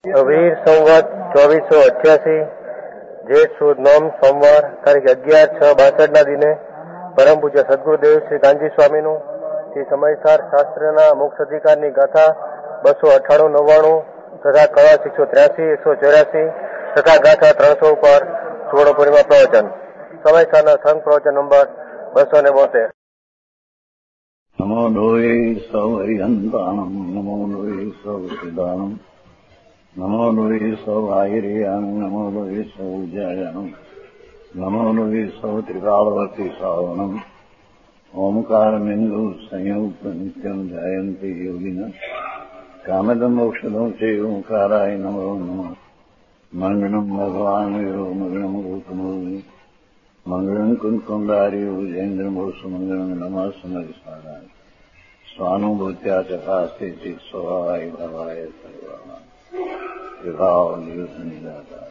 વીર સંવત 2488 જેઠ સુદ નોમ સોમવાર તારીખ 11/6/62 દિને પરમ પૂજ્ય સદગુરુદેવ શ્રી કાનજી સ્વામીનું શ્રી સમયસાર શાસ્ત્રના મોક્ષ અધિકારની ગાથા 298-99 તથા કળા 183, 184 તથા ગાથા 300 ઉપર સુવર્ણ પૂર્ણિમા પ્રવચન. સમયસારના સંઘ પ્રવચન નંબર 272. નમો લોહે સૌ હરિહંતાણમ, નમો લોહે સૌ સિદ્ધાણમ, નમો લોહે સૌ આયર્યાણમ, નમો લોહે સૌ જયાણમ, નમો લોહે સૌ ત્રિકાળવતી શ્રાવણમ. ઓમકારમિંદુ સંયુક્ત નિત્યમ જયંતિ યોગિન કામદમ મોક્ષદમ છે ઓંકારાય નમો નમઃ. મંગળમ ભગવાન વીરો મંગળમ રૂપમોહિ મંગળમ કુંકુંડાર્યો જૈન્દ્રમોષ મંગળમ નમઃ સમરિસ્વારાય સ્વાનુભૂત્યા ચકાસ્તે ચિત સ્વભાવાય ભવાય સર્વા વિભાવ નિદાતા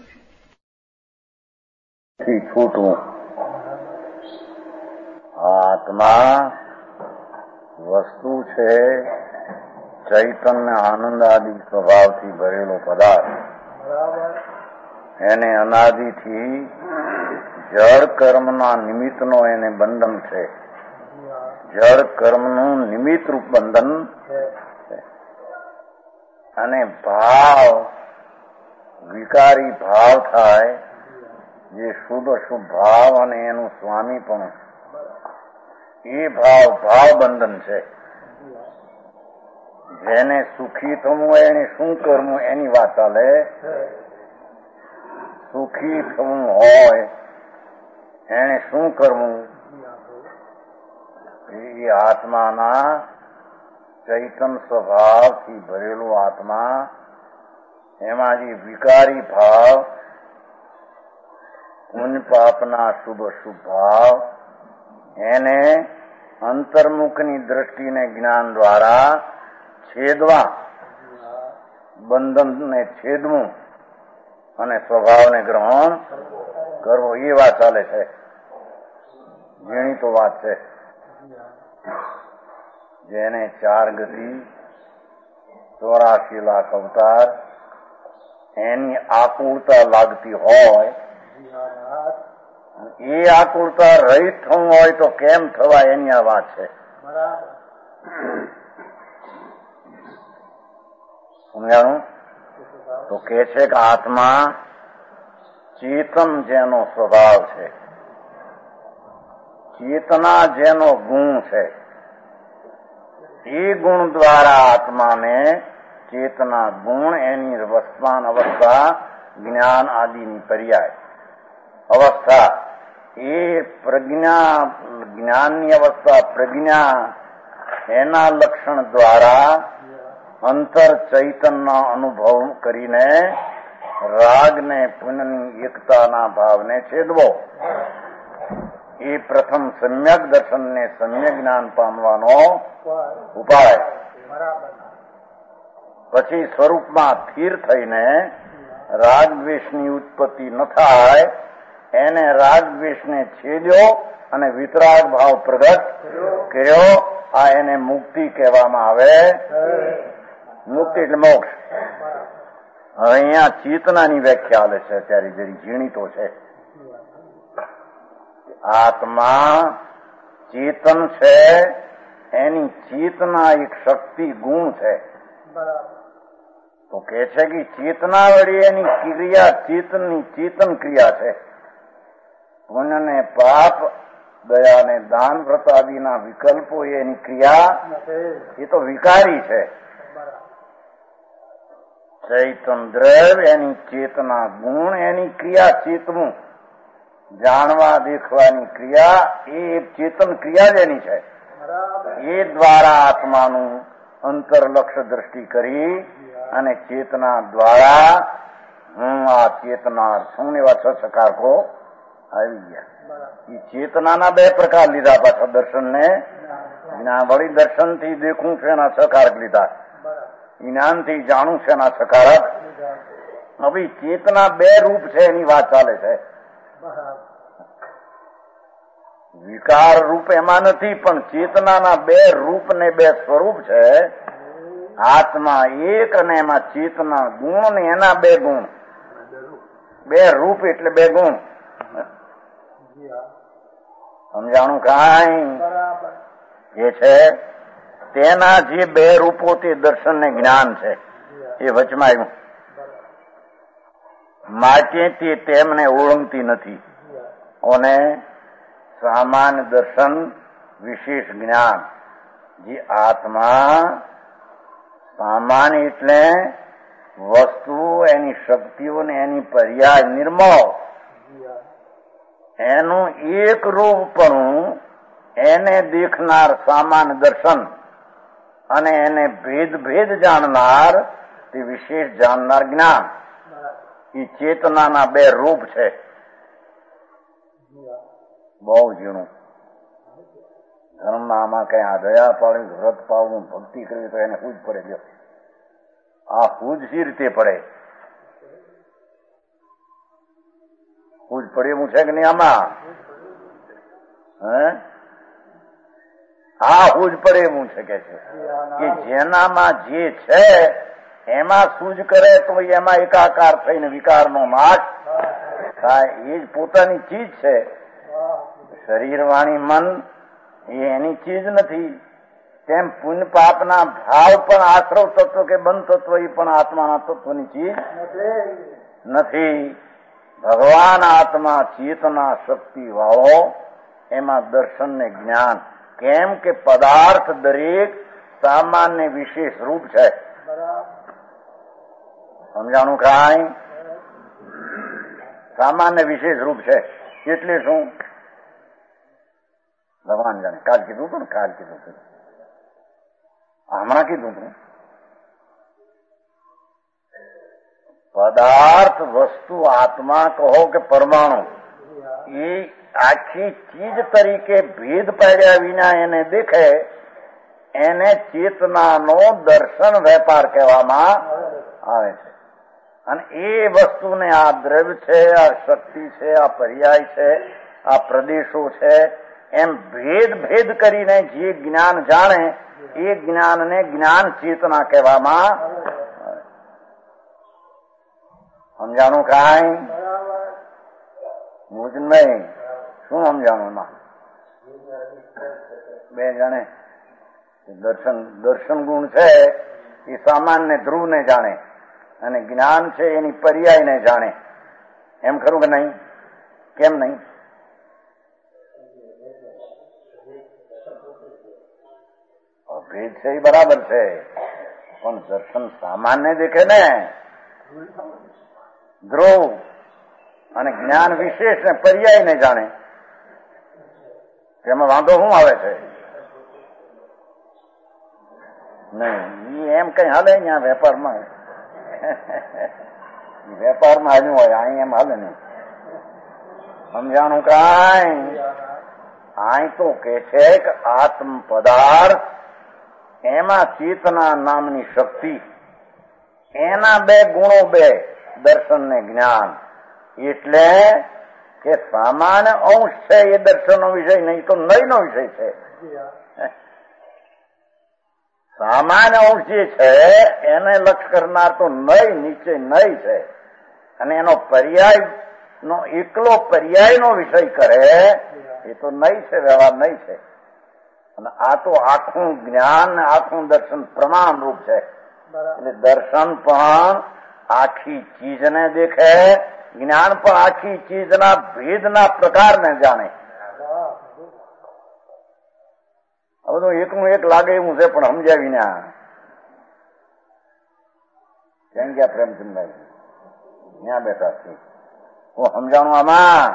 થી છૂટવું. આત્મા વસ્તુ છે ચૈતન્ય આનંદ આદિ સ્વભાવથી ભરેલો પદાર્થ. એને અનાદિથી જળ કર્મના નિમિત્તનો એને બંધન છે. જળ કર્મનું નિમિત્ત રૂપ બંધન છે. અને ભાવ વિકારી ભાવ થાય, જે શુદ્ધ અશુભ ભાવ અને એનું સ્વામી પણ, એ ભાવ બંધન છે. જેને સુખી થવું હોય એને શું કરવું એની વાત ચાલે. સુખી થવું હોય એને શું કરવું? એ આત્માના ચૈતન સ્વભાવથી ભરેલો આત્મા, એમાં જે વિકારી ભાવ, પુણ્ય પાપના શુભ અશુભ ભાવ, એને અંતર્મુખની દ્રષ્ટિને જ્ઞાન દ્વારા છેદવા, બંધનને છેદવું અને સ્વભાવને ગ્રહણ કરવો, એ વાત ચાલે છે. ઝીણી તો વાત છે. જેને 4 ગતિ 84 લાખ અવતાર એની આકુળતા લાગતી હોય, એ આકુળતા રહિત થવું હોય તો કેમ થવાય એની આ વાત છે. સમજાણું? તો કે છે કે આત્મા ચેતન જેનો સ્વભાવ છે, ચેતના જેનો ગુણ છે, એ ગુણ દ્વારા આત્માને ચેતના ગુણ, એની વર્તમાન અવસ્થા, જ્ઞાન આદિની પર્યાય અવસ્થા, એ પ્રજ્ઞા, જ્ઞાનની અવસ્થા, પ્રજ્ઞા, એના લક્ષણ દ્વારા અંતર ચૈતનનો અનુભવ કરીને રાગને પુણ્યની એકતાના ભાવને છેદવો. એ પ્રથમ સમ્યક દર્શનને સમ્યક જ્ઞાન પામવાનો ઉપાય. પછી સ્વરૂપમાં સ્થિર થઈને રાગ દ્વેષની ઉત્પત્તિ ન થાય, એને રાગ દ્વેષને છેદ્યો અને વિતરાગ ભાવ પ્રગટ કર્યો. આ એને મુક્તિ કહેવામાં આવે. મુક્તિ એટલે મોક્ષ. હવે અહીંયા ચેતનાની વ્યાખ્યા આલે છે. અત્યારે જરી ઝીણી તો છે. આત્મા ચેતન છે, એની ચેતના એક શક્તિ ગુણ છે. તો કે છે કે ચેતના વળી એની ક્રિયા ચેતનની ચેતન ક્રિયા છે. પુણ્ય ને પાપ, દયા ને દાન, વ્રત આદિના વિકલ્પો એની ક્રિયા, એ તો વિકારી છે. ચૈતન દ્રવ્ય એની ચેતના ગુણ, એની ક્રિયા ચેતવું, જાણવા દેખવાની ક્રિયા, એ ચેતન ક્રિયા જ એની છે. એ દ્વારા આત્માનું અંતરલક્ષ દ્રષ્ટિ કરી અને ચેતના દ્વારા હું આ ચેતના છું એવા 6 સકારકો આવી ગયા. એ ચેતનાના 2 પ્રકાર લીધા પાછા. દર્શનને જ્ઞાન. વળી દર્શનથી દેખું છે એના 6 કારક લીધા, જ્ઞાનથી જાણું છે એના 6 કારક. હવે ચેતના 2 રૂપ છે એની વાત ચાલે છે. વિકાર રૂપ એમાં નથી, પણ ચેતનાના 2 રૂપ ને 2 સ્વરૂપ છે. આત્મા એક અને એમાં ચેતના ગુણ ને એના બે ગુણ, બે રૂપ એટલે બે ગુણ. સમજાણું કાંઈ? એ છે તેના જે બે રૂપો તે દર્શન ને જ્ઞાન છે એ વચમાં આવ્યું. માટે તે તેમને ઓળંગતી નથી અને સામાન્ય દર્શન વિશેષ જ્ઞાન. જે આત્મા સામાન્ય એટલે વસ્તુ, એની શક્તિઓ ને એની પર્યાય નિર્મળ, એનું એક રૂપપણું એને દેખનાર સામાન્ય દર્શન અને એને ભેદ ભેદ જાણનાર તે વિશેષ જાણનાર જ્ઞાન. એ ચેતનાના બે રૂપ છે. બહુ ઝીણું. ધર્મમાં આમાં કઈ આ દયા પાડવી, વ્રત પાડવું, ભક્તિ કરવી તો એને હુજ પડે. જો આ હુજ સી રીતે પડે? હુજ પડે એવું છે કે નહીં આમાં? હા, હુજ પડે એવું છે કે જેનામાં જે છે એમાં સૂજ કરે તો એમાં એકાકાર થઈને વિકારનો નાશ થાય. એ જ પોતાની ચીજ છે. શરીર, વાણી, મન એ એની ચીજ નથી. તેમ પુણ્ય પાપના ભાવ પણ આશ્રવ તત્વ કે બંધ તત્વ એ પણ આત્માના તત્વની ચીજ નથી. ભગવાન આત્મા ચેતના શક્તિ વાળો, એમાં દર્શન ને જ્ઞાન. કેમ કે પદાર્થ દરેક સામાન્ય વિશેષ રૂપ છે. સમજાણું કાંઈ? સામાન્ય વિશેષ રૂપ છે એટલે શું? ભગવાન જાણે. કાલ કીધું હતું ને, કાલ કીધું હતું, હમણાં કીધું હતું. પદાર્થ, વસ્તુ, આત્મા કહો કે પરમાણુ, એ આખી ચીજ તરીકે ભેદ પાડ્યા વિના એને દેખે, એને ચેતનાનો દર્શન વેપાર કહેવામાં આવે છે. અને એ વસ્તુને આ દ્રવ્ય છે, આ શક્તિ છે, આ પર્યાય છે, આ પ્રદેશો છે, એમ ભેદ ભેદ કરીને જે જ્ઞાન જાણે એ જ્ઞાનને જ્ઞાન ચેતના કહેવામાં. સમજાણું કાંઈ? હું જ નહીં. શું સમજાણું એમાં? બે જાણે દર્શન ગુણ છે એ સામાન્ય ધ્રુવ ને જાણે અને જ્ઞાન છે એની પર્યાય ને જાણે. એમ ખરું કે નહીં? કેમ નહીં? ભેદ છે એ બરાબર છે, પણ દર્શન સામાન્ય દેખે ને ધ્રુવ, અને જ્ઞાન વિશેષ ને પર્યાય ને જાણે. તેમાં વાંધો શું આવે છે? નહીં, એમ કઈ હાલે અહીંયા વેપારમાં. વેપારમાં હાલ્યું હોય, અહીં એમ હાલે નહીં. સમજાણું કાંઈ? અહીં તો કે છે કે આત્મ પદાર્થ, એમાં ચેતના નામની શક્તિ, એના બે ગુણો, બે દર્શન ને જ્ઞાન. એટલે કે સામાન્ય અંશ છે એ દર્શનનો વિષય નહીં, તો નય નો વિષય છે. સામાન્ય અંશ જે છે એને લક્ષ કરનાર તો નય, નીચે નય છે, અને એનો પર્યાય નો એકલો પર્યાય નો વિષય કરે એ તો નય છે, વ્યવહાર નય છે. અને આ તો આખું જ્ઞાન, આખું દર્શન પ્રમાણ રૂપ છે. એટલે દર્શન પણ આખી ચીજને દેખે, જ્ઞાન પણ આખી ચીજના ભેદના પ્રકારને જાણે. આ બધું એકનું એક લાગે એવું છે, પણ સમજાવી ના કેમ ગયા પ્રેમચંદભાઈ ત્યાં બેઠા છે. હું સમજાણું આમાં?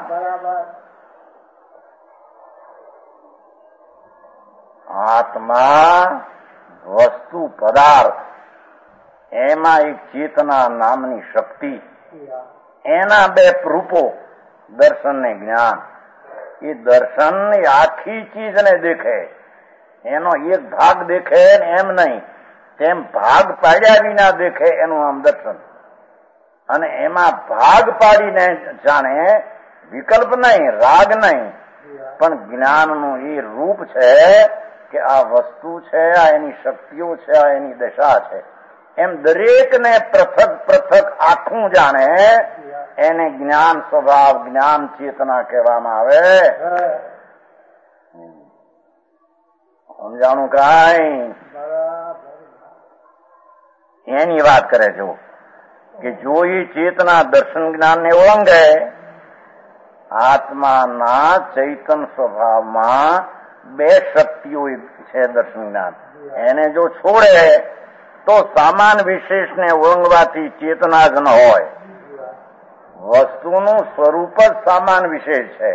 આત્મા, વસ્તુ, પદાર્થ, એમાં એક ચેતના નામની શક્તિ, એના બે રૂપો દર્શન ને જ્ઞાન. એ દર્શન આખી ચીજને દેખે, એનો એક ભાગ દેખે એમ નહીં, તેમ ભાગ પાડ્યા વિના દેખે, એનું આમ દર્શન. અને એમાં ભાગ પાડીને જાણે, વિકલ્પ નહીં, રાગ નહીં, પણ જ્ઞાનનું એ રૂપ છે કે આ વસ્તુ છે, આ એની શક્તિઓ છે, આ એની દશા છે, એમ દરેકને પૃથક પૃથક આખું જાણે એને જ્ઞાન સ્વભાવ, જ્ઞાન ચેતના કહેવામાં આવે. સમજાણું કાંઈ? એની વાત કરે છો કે જો એ ચેતના દર્શન જ્ઞાનને ઓળંગે, આત્માના ચૈતન સ્વભાવમાં બે શક્તિઓ છે દર્શન જ્ઞાન, એને જો છોડે તો સામાન વિશેષને ઓળંગવાથી ચેતના જ ન હોય. વસ્તુનું સ્વરૂપ જ સામાન વિશેષ છે.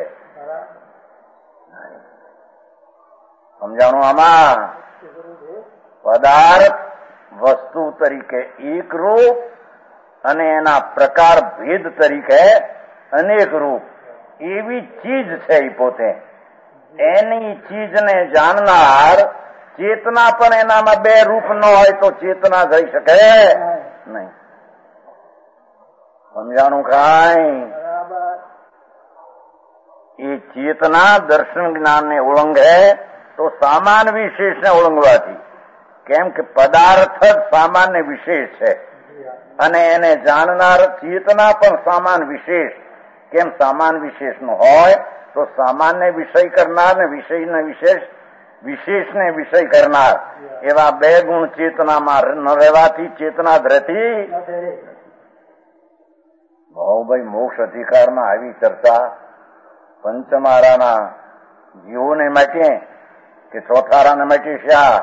સમજાણું? આમાં પદાર્થ વસ્તુ તરીકે એક રૂપ અને એના પ્રકાર ભેદ તરીકે અનેક રૂપ, એવી ચીજ છે એ પોતે. એની ચીજને જાણનાર ચેતના પણ એનામાં બે રૂપ ન હોય તો ચેતના થઈ શકે નહીં. સમજાણું કાંઈ? એ ચેતના દર્શન જ્ઞાનને ઓળંગે તો સામાન વિશેષને ઓળંગવાથી, કેમ કે પદાર્થ જ સામાન્ય વિશેષ છે અને એને જાણનાર ચેતના પણ સામાન વિશેષ. કેમ સામાન વિશેષનું હોય તો સામાન્ય વિષય કરનાર ને વિષયને વિશેષ, વિશેષને વિષય કરનાર, એવા બે ગુણ ચેતનામાં ન રહેવાથી ચેતના જ રહેતી. ભાઈ મોક્ષ અધિકારમાં આવી ચર્ચા પંચમારાના જીવોને માટે કે ચોથારાને માટે શા?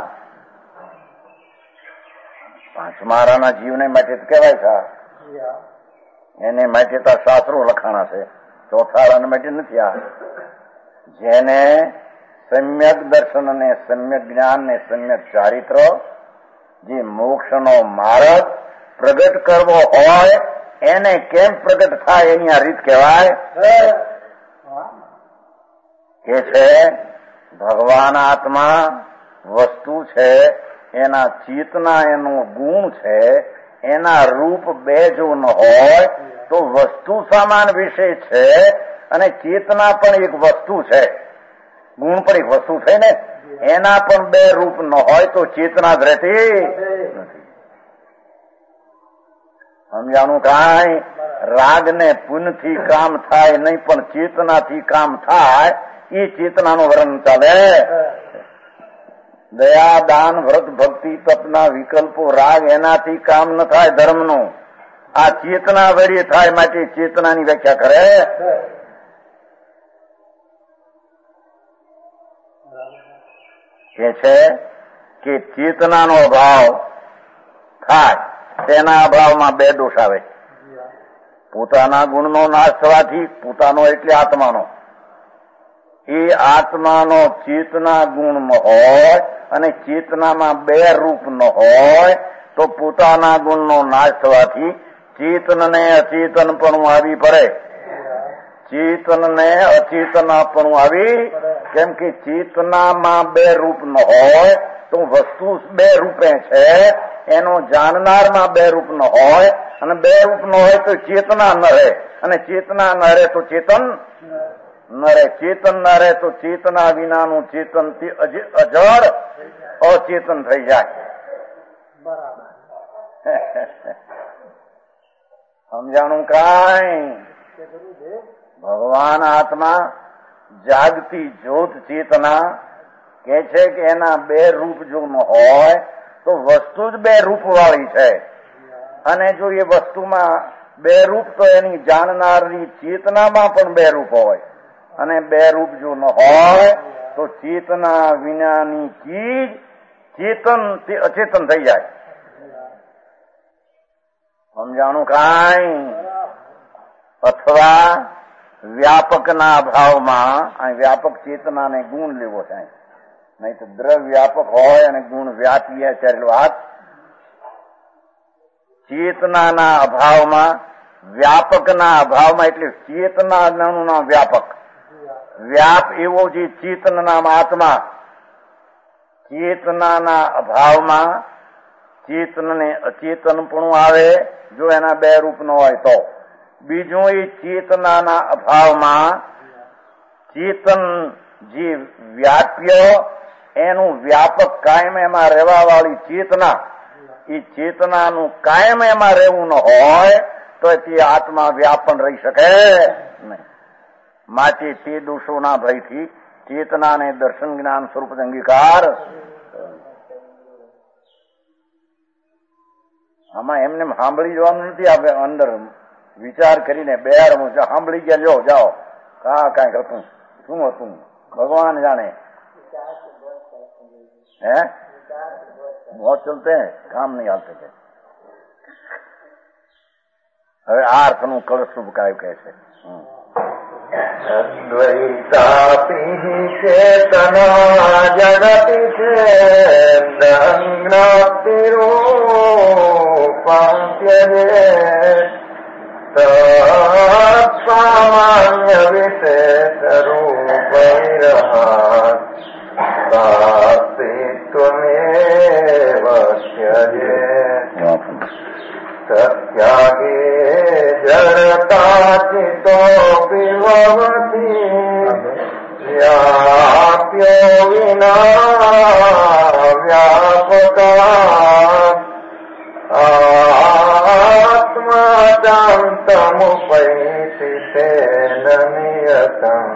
પાંચમારાના જીવને માટે કહેવાય છે, એને માટે તો શાસ્ત્રો લખાણા છે, ચોથારાને માટે નથી. આ જેને સમ્યક દર્શન ને સમ્યક જ્ઞાન ને સમ્યક ચારિત્ર, જે મોક્ષનો માર્ગ પ્રગટ કરવો હોય એને કેમ પ્રગટ થાય એની આ રીત કહેવાય. કે છે ભગવાન આત્મા વસ્તુ છે, એના ચેતના એનો ગુણ છે, એના રૂપ બે જો ન હોય તો વસ્તુ સામાન વિષય છે અને ચેતના પણ એક વસ્તુ છે, ગુણ પણ એક વસ્તુ થઈ ને, એના પણ બે રૂપ ન હોય તો ચેતના જ રહેતી નથી. સમજાણું કાંઈ? રાગ ને પુણ્યથી કામ થાય નહીં, પણ ચેતનાથી કામ થાય એ ચેતનાનું વર્ણન ચાલે. દયા, દાન, વ્રત, ભક્તિ, તપના વિકલ્પો, રાગ, એનાથી કામ ન થાય ધર્મનું, આ ચેતના વળી થાય, માટે ચેતનાની વ્યાખ્યા કરે. કે છે કે ચેતનાનો અભાવ થાય, તેના અભાવમાં બે દોષ આવે. પોતાના ગુણનો નાશ થવાથી, પોતાનો એટલે આત્માનો, એ આત્માનો ચેતના ગુણમાં હોય અને ચેતનામાં બે રૂપ ન હોય તો પોતાના ગુણનો નાશ થવાથી ચેતનને અચેતનપણું આવી પડે. ચેતનને અચેતનાપણું આવી, કેમ કે ચેતનામાં બે રૂપ ન હોય તો વસ્તુ બે રૂપે છે, એનો જાણનારમાં બે રૂપ ન હોય અને બે રૂપ ન હોય તો ચેતના ન રહે, અને ચેતના ન રહે તો ચેતન ન રહે, ચેતન ન રહે તો ચેતના વિનાનું ચેતન અજળ અચેતન થઈ જાય. સમજાણું કાંઈ? ભગવાન આત્મા જાગતી જ્યોત ચેતના કે છે કે એના બે રૂપ જો ન હોય તો વસ્તુ જ બે રૂપ વાળી છે, અને જો એ વસ્તુમાં બે રૂપ તો એની જાણનારની ચેતનામાં પણ બે રૂપ હોય, અને બે રૂપ જો ન હોય તો ચેતના વિનાની ચીજ ચેતન તે અચેતન થઈ જાય. સમજાણું કાંઈ? અથવા વ્યાપકના અભાવમાં, અહીં વ્યાપક ચેતનાને ગુણ લેવો છે, નહીં તો દ્રવ્ય વ્યાપક હોય અને ગુણ વ્યાપી ત્યારે વાત. ચેતનાના અભાવમાં, વ્યાપકના અભાવમાં, એટલે ચેતનાનું નામ વ્યાપક, વ્યાપ એવો જે ચેતનનામ આત્મા, ચેતનાના અભાવમાં ચેતનને અચેતનપણું આવે જો એના બે રૂપ ન હોય તો. બીજું એ ચેતનાના અભાવમાં ચેતન જે વ્યાપ્ય એનું વ્યાપક કાયમ એમાં રહેવા વાળી ચેતના, એ ચેતનાનું કાયમ એમાં રહેવું ન હોય તો તે આત્મા વ્યાપન રહી શકે નહીં. માટે તે દોષોના ભયથી ચેતનાને દર્શન જ્ઞાન સ્વરૂપ અંગીકાર. આમાં એમને સાંભળી જવાનું નથી. આપણે અંદર વિચાર કરીને બેહાડવું છે. સાંભળી ગયા લ્યો જાઓ. કાંઈક હતું, શું હતું ભગવાન જાણે. હે बहुत चलते हैं, काम नहीं आते थे. હવે આ અર્થનું કળશુભ કાયું કહે છે. અદ્વૈતાપિ ચેતના જગતિ છેદંગ્નાતિરૂપં ત્યજેત તત્સામાન્ય વિશેષ રૂપ વિરહાત ત્વમેવ ત્યજેત. સત્યાગે જડતા ચિતો વિભવતી વ્યાપ્યો વિના વ્યાપકા આત્માચાંતમુપૈતિ તેન નિયતં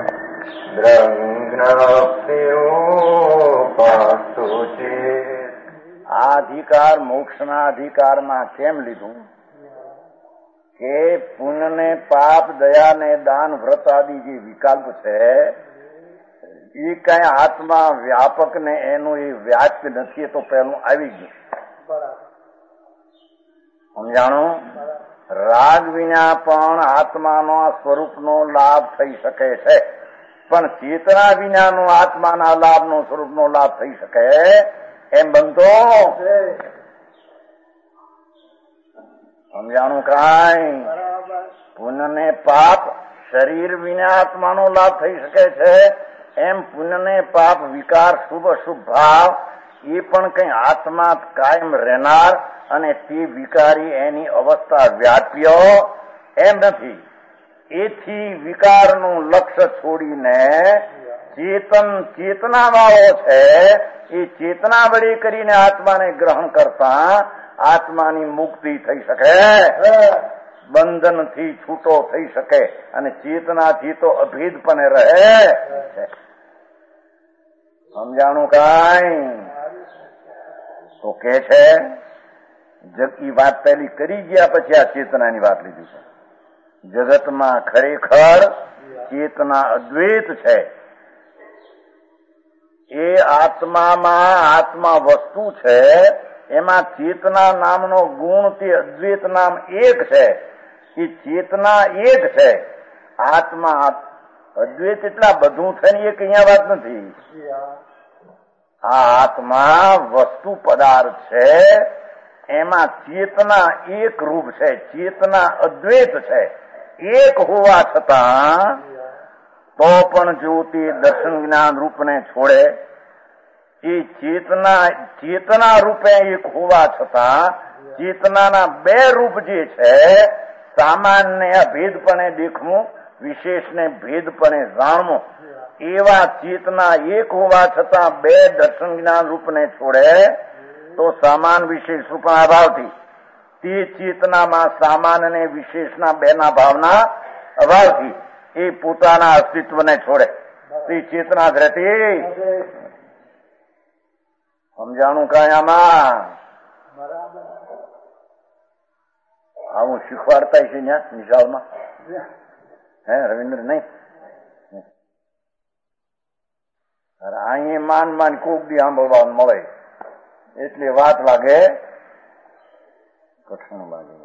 દ્રગ્નપ્તિરૂપાસ્તુ ચેત. આ અધિકાર મોક્ષના અધિકારમાં કેમ લીધું કે પુણ્ય ને પાપ, દયા ને દાન, વ્રત આદિ જે વિકલ્પ છે એ કઈ આત્મા વ્યાપક ને એનું એ વ્યાપ્ય નથી. તો પેલું આવી ગયું. સમજાણું? રાગ વિના પણ આત્માનો સ્વરૂપનો લાભ થઈ શકે છે, પણ ચેતના વિનાનો આત્માના લાભનો સ્વરૂપનો લાભ થઈ શકે એમ બનતો. સમજાણું? કાંઈ પુણ્ય ને પાપ શરીર વિના આત્માનો લાભ થઈ શકે છે, એમ પુણ્ય ને પાપ, વિકાર, શુભ અશુભ ભાવ એ પણ કઈ આત્મા કાયમ રહેનાર અને તે વિકારી એની અવસ્થા વ્યાપ્યો એમ નથી. એથી વિકારનું લક્ષ્ય છોડીને ચેતના વાળો છે એ ચેતના વડે કરીને આત્માને ગ્રહણ કરતા આત્માની મુક્તિ થઈ શકે, બંધનથી છૂટો થઈ શકે અને ચેતનાથી તો અભેદપણે રહે છે. સમજાણું? કાંઈ તો કે છે જગી વાત પહેલી કરી ગયા, પછી આ ચેતનાની વાત લીધી છે. જગતમાં ખરેખર ચેતના અદ્વૈત છે. એ આત્મામાં આત્મા વસ્તુ છે, એમાં ચેતના નામનો ગુણ તે અદ્વૈત નામ એક છે. એ ચેતના એક છે. આત્મા અદ્વૈત એટલા બધું થઈને એક અહીંયા વાત નથી. આ આત્મા વસ્તુ પદાર્થ છે, એમાં ચેતના એક રૂપ છે. ચેતના અદ્વૈત છે. એક હોવા છતાં તો પણ જો તે દર્શન જ્ઞાન રૂપને છોડે, એ ચેતના રૂપે એક હોવા છતાં ચેતનાના બે રૂપ જે છે, સામાન્ય અભેદપણે દેખવું, વિશેષને ભેદપણે જાણવું, એવા ચેતના એક હોવા છતાં બે દર્શન જ્ઞાન રૂપને છોડે તો સમાન વિશેષ રૂપના અભાવથી તે ચેતનામાં સામાન અને વિશેષના બેના ભાવના અભાવથી એ પોતાના અસ્તિત્વને છોડે. તે ચેતના જ રહેતી. સમજાણું? કાંઈ આમાં આવું શીખવાડતા છે ત્યાં નિશાળમાં? હે રવિન્દ્ર? નહીં. અહીં માન કોક દી સાંભળવા મળે એટલે વાત લાગે કઠણ લાગે.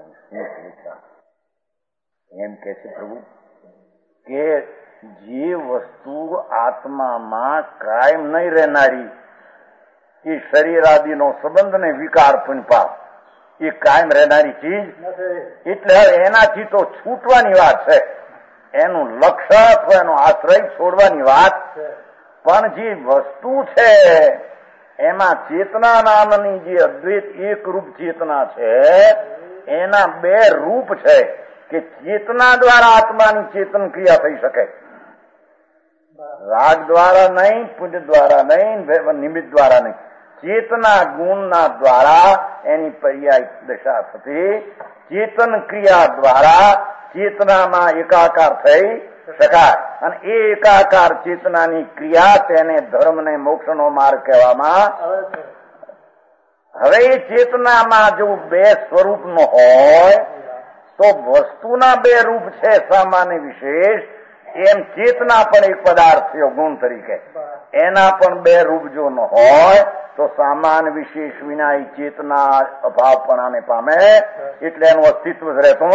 એમ કે છે પ્રભુ કે જે વસ્તુ આત્મામાં કાયમ નહીં રહેનારી, એ શરીર આદિનો સંબંધ ને વિકાર પણ પાપ, એ કાયમ રહેનારી ચીજ, એટલે એનાથી તો છૂટવાની વાત છે. એનું લક્ષ્ય અથવા એનો આશ્રય છોડવાની વાત. પણ જે વસ્તુ છે એમાં ચેતના નામની જે અદ્વૈત એક રૂપ ચેતના છે, એના બે રૂપ છે કે ચેતના દ્વારા આત્માની ચેતન ક્રિયા થઈ શકે. રાગ દ્વારા નહીં, પુણ્ય દ્વારા નહીં, નિમિત્ત દ્વારા નહીં, ચેતના ગુણના દ્વારા એની પર્યાય દશા થતી. ચેતન ક્રિયા દ્વારા ચેતનામાં એકાકાર થઈ શકાય અને એ એકાકાર ચેતનાની ક્રિયા તેને ધર્મ ને મોક્ષનો માર્ગ કહેવામાં. હવે એ ચેતનામાં જો બે સ્વરૂપનો હોય તો વસ્તુના બે રૂપ છે, સામાન્ય વિશેષ. એમ ચેતના પણ એક પદાર્થ છે ગુણ તરીકે, એના પણ બે રૂપ જો ન હોય તો સામાન વિશેષ વિના એ ચેતના અભાવપણાને પામે, એટલે એનું અસ્તિત્વ જ રહેતું.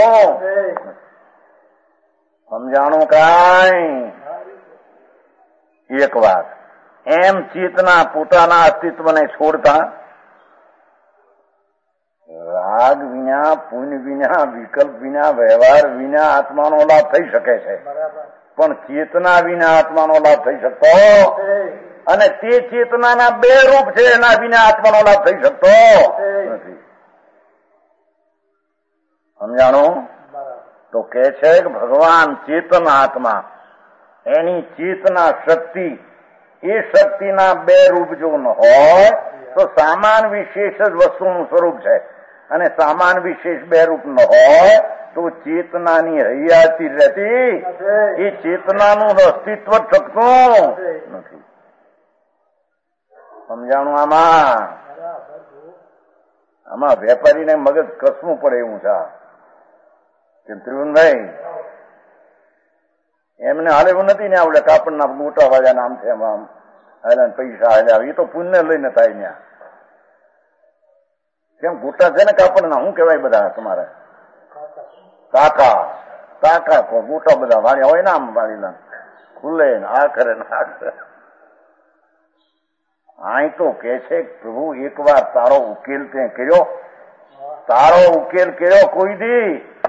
સમજાણું કાંઈ? એક વાત એમ ચેતના પોતાના અસ્તિત્વને છોડતા રાગ વિના, પુણ્ય વિના, વિકલ્પ વિના, વ્યવહાર વિના આત્માનો લાભ થઈ શકે છે, પણ ચેતના વિના આત્માનો લાભ થઈ શકતો અને તે ચેતનાના બે રૂપ છે, એના વિના આત્માનો લાભ થઈ શકતો નથી. સમજાણું? તો કે છે કે ભગવાન ચેતન આત્મા, એની ચેતના શક્તિ, એ શક્તિના બે રૂપ જો ન હોય તો સામાન વિશેષ જ વસ્તુનું સ્વરૂપ છે, અને સામાન વિશેષ બે રૂપ ન હોય તો ચેતનાની હૈયાતી રહેતી, એ ચેતનાનું અસ્તિત્વ ટકતું નથી. સમજાણું? આમાં વેપારીને મગજ કસવું પડે એવું છે. ત્રિભુવનભાઈ એમને હાલ એવું નથી ને આવડે કાપડના મોટા વાળા નામ છે, એમાં હાલ્યા પૈસા હાલ્યા, એ તો પુણ્ય લઈને થાય ત્યાં. કેમ ગોટા છે ને કાપડના, શું કેવાય બધા તમારે? કાકા ગોટા બધા વાળ્યા હોય ને, આમ વાળીલા ખુલ્લે આખરે આખરે. અહીં તો કે છે પ્રભુ એકવાર તારો ઉકેલ તે કર્યો, તારો ઉકેલ કર્યો કોઈ દી.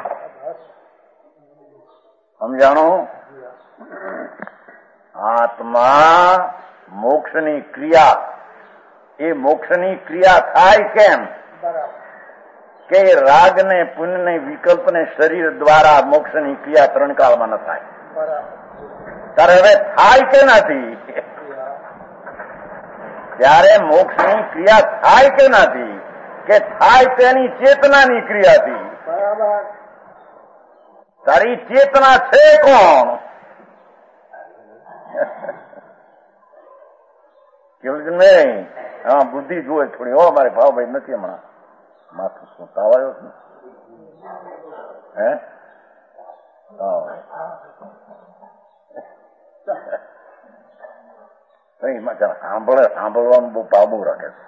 સમજાણો? આત્મા મોક્ષની ક્રિયા, એ મોક્ષની ક્રિયા થાય કેમ? કે રાગ ને પુણ્ય ને વિકલ્પ ને શરીર દ્વારા મોક્ષની ક્રિયા ત્રણ કાળમાં ન થાય. ત્યારે હવે થાય કે નથી? ત્યારે મોક્ષની ક્રિયા થાય કે નથી? કે થાય તેની ચેતનાની ક્રિયાથી. તારી ચેતના છે કોણ? કેવું નહીં? હા, બુદ્ધિ જોવે થોડી. હો મારે ભાવભાઈ નથી હમણાં. માથું શું તાવ આવ્યો છે? હે સાંભળવાનું બહુ ભાવ બહુ રાખે છે.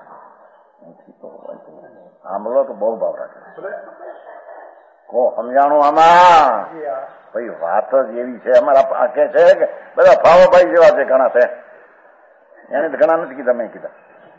સાંભળવા તો બહુ ભાવ રાખે છે. કો સમજાણું? આમાં ભાઈ વાત જ એવી છે. અમારા કે છે કે બધા ભાવભાઈ જેવા છે, ઘણા છે. એને તો ઘણા નથી કીધા, મેં કીધા.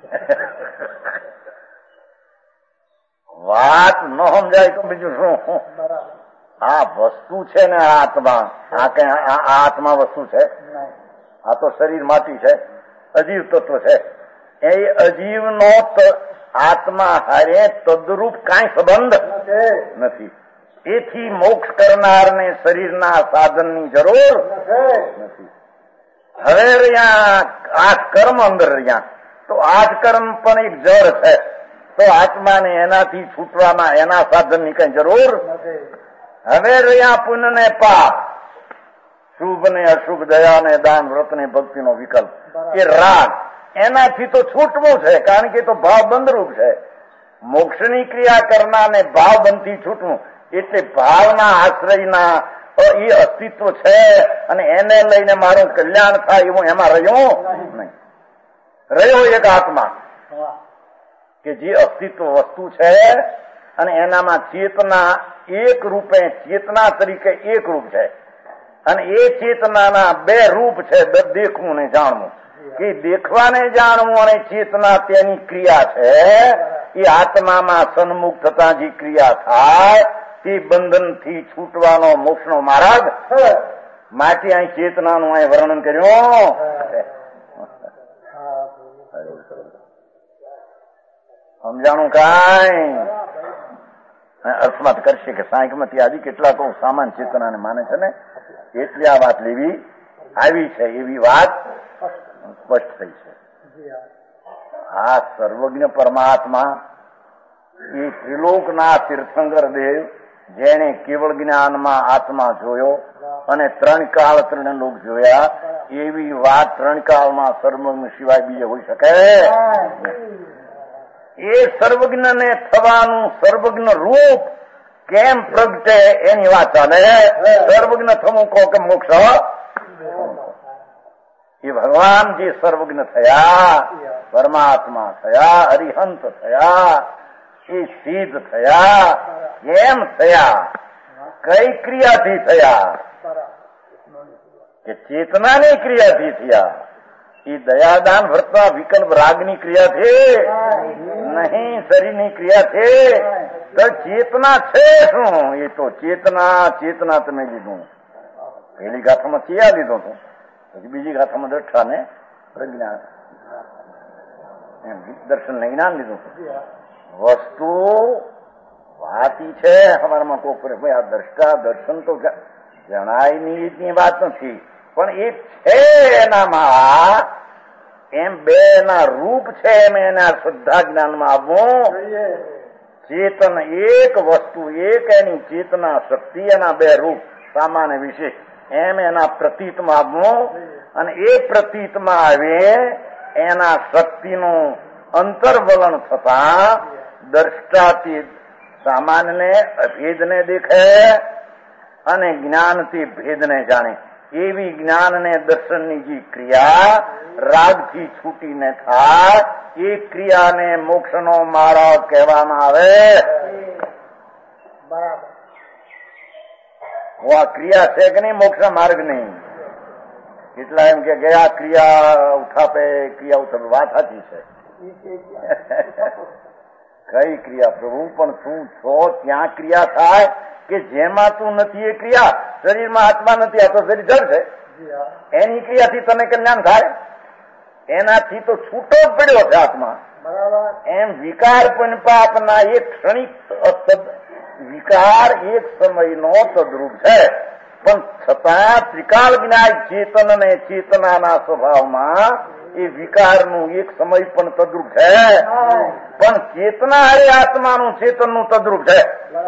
વાત ન સમજાય તો બીજું શું? આ વસ્તુ છે ને આત્મા, આ આત્મા વસ્તુ છે. આ તો શરીર માટી છે, અજીવ તત્વ છે. એ અજીવનો આત્મા હારે તદરૂપ કાંઈ સંબંધ નથી. એથી મોક્ષ કરનારને શરીરના સાધનની જરૂર નથી. હવે રહ્યા આ કર્મ અંદર રહ્યા, તો આ જ કર્મ પણ એક જળ છે, તો આત્માને એનાથી છૂટવામાં એના સાધનની કઈ જરૂર નથી. હવે રહ્યા પુણ્ય ને પાપ, શુભ ને અશુભ, દયા ને દાન, વ્રત ને ભક્તિનો વિકલ્પ, એ રાગ, એનાથી તો છૂટવું છે, કારણ કે તો ભાવ બંધરૂપ છે. મોક્ષની ક્રિયા કરનારને ભાવ બંધથી છૂટવું, એટલે ભાવના આશ્રયના એ અસ્તિત્વ છે, અને એને લઈને મારું કલ્યાણ થાય એવું એમાં રહ્યું નહીં. રહ્યો એક આત્મા કે જે અસ્તિત્વ વસ્તુ છે, અને એનામાં ચેતના એક રૂપે, ચેતના તરીકે એક રૂપ છે, અને એ ચેતનાના બે રૂપ છે, દેખવું ને જાણવું. કે દેખવાને જાણવું અને ચેતના તેની ક્રિયા છે. એ આત્મામાં સન્મુખ થતા જે ક્રિયા થાય તે બંધનથી છૂટવાનો મોક્ષનો માર્ગ. માટે અહીં ચેતનાનું અહીં વર્ણન કર્યું. સમજાણું કાંઈ? અર્થમાં કરશે કે સાંઈકમાંથી આદિ કેટલા તો સામાન ચેતનાને માને છે ને, એટલે આ વાત લેવી આવી છે એવી વાત સ્પષ્ટ થઈ છે. આ સર્વજ્ઞ પરમાત્મા એ ત્રિલોકના તીર્થંકર દેવ જેને કેવળ જ્ઞાનમાં આત્મા જોયો અને 3 કાળ 3 લોક જોયા એવી વાત 3 કાળમાં સર્વજ્ઞ સિવાય બીજે હોઈ શકે? એ સર્વજ્ઞને થવાનું સર્વજ્ઞ રૂપ કેમ પ્રગટે એની વાત ચાલે. સર્વજ્ઞ થવું કહો કે મોક્ષ? એ ભગવાન જે સર્વજ્ઞ થયા, પરમાત્મા થયા, હરિહંત થયા, એ સિદ્ધ થયા. કેમ થયા? કઈ ક્રિયાથી થયા? કે ચેતનાની ક્રિયાથી થયા. એ દયાદાન વર્તના વિકલ્પ રાગની ક્રિયા છે નહીં, શરીરની ક્રિયા છે. તો ચેતના છે શું? એ તો ચેતના તમે લીધું. પહેલી ગાથામાં ચિયા લીધો હતો, પછી બીજી ગાથામાં દક્ષા ને પ્રજ્ઞા દર્શન ને જ્ઞાન લીધું હતું. વસ્તુ વાતી છે અમારામાં કોઈ ભાઈ આ દ્રષ્ટા દર્શન તો જણાય ની વાત નથી, પણ એ છે એનામાં એમ બે એના રૂપ છે એમ એના શ્રદ્ધા જ્ઞાનમાં આવવું. ચેતન એક વસ્તુ એક એની ચેતના શક્તિ એના 2 રૂપ સામાન્ય વિશેષ એમ એના પ્રતીતમાં આવવું. અને એ પ્રતીતમાં આવે એના શક્તિનું અંતર્વલન થતા દ્રષ્ટાથી સામાન્યને અભેદને દેખે અને જ્ઞાનથી ભેદને જાણે. એવી જ્ઞાનને દર્શનની જે ક્રિયા રાગથી છૂટીને થાય એ ક્રિયાને મોક્ષનો માર્ગ કહેવામાં આવે. આ ક્રિયા છે કે નહીં? મોક્ષ માર્ગ નહીં. એટલા એમ કે ગયા ક્રિયા ઉઠાપે ક્રિયા ઉઠાપે વાત સાચી છે. કઈ ક્રિયા પ્રભુ? પણ તું છો ત્યાં ક્રિયા થાય કે જેમાં તું નથી એ ક્રિયા. શરીરમાં આત્મા નથી, આ તો શરીર જળ છે. એની ક્રિયાથી તને જ્ઞાન થાય? એનાથી તો છૂટો જ પડ્યો છે આત્મા. એમ વિકાર પણ પાપના એક ક્ષણિક વિકાર એક સમયનો તદ્રૂપ છે, પણ છતાં ત્રિકાળ જ્ઞાન ચેતન અને ચેતનાના સ્વભાવમાં એ વિકારનું એક સમય પણ તદ્રૂપ છે. પણ ચેતના એ આત્માનું ચેતનનું તદ્રૂપ છે.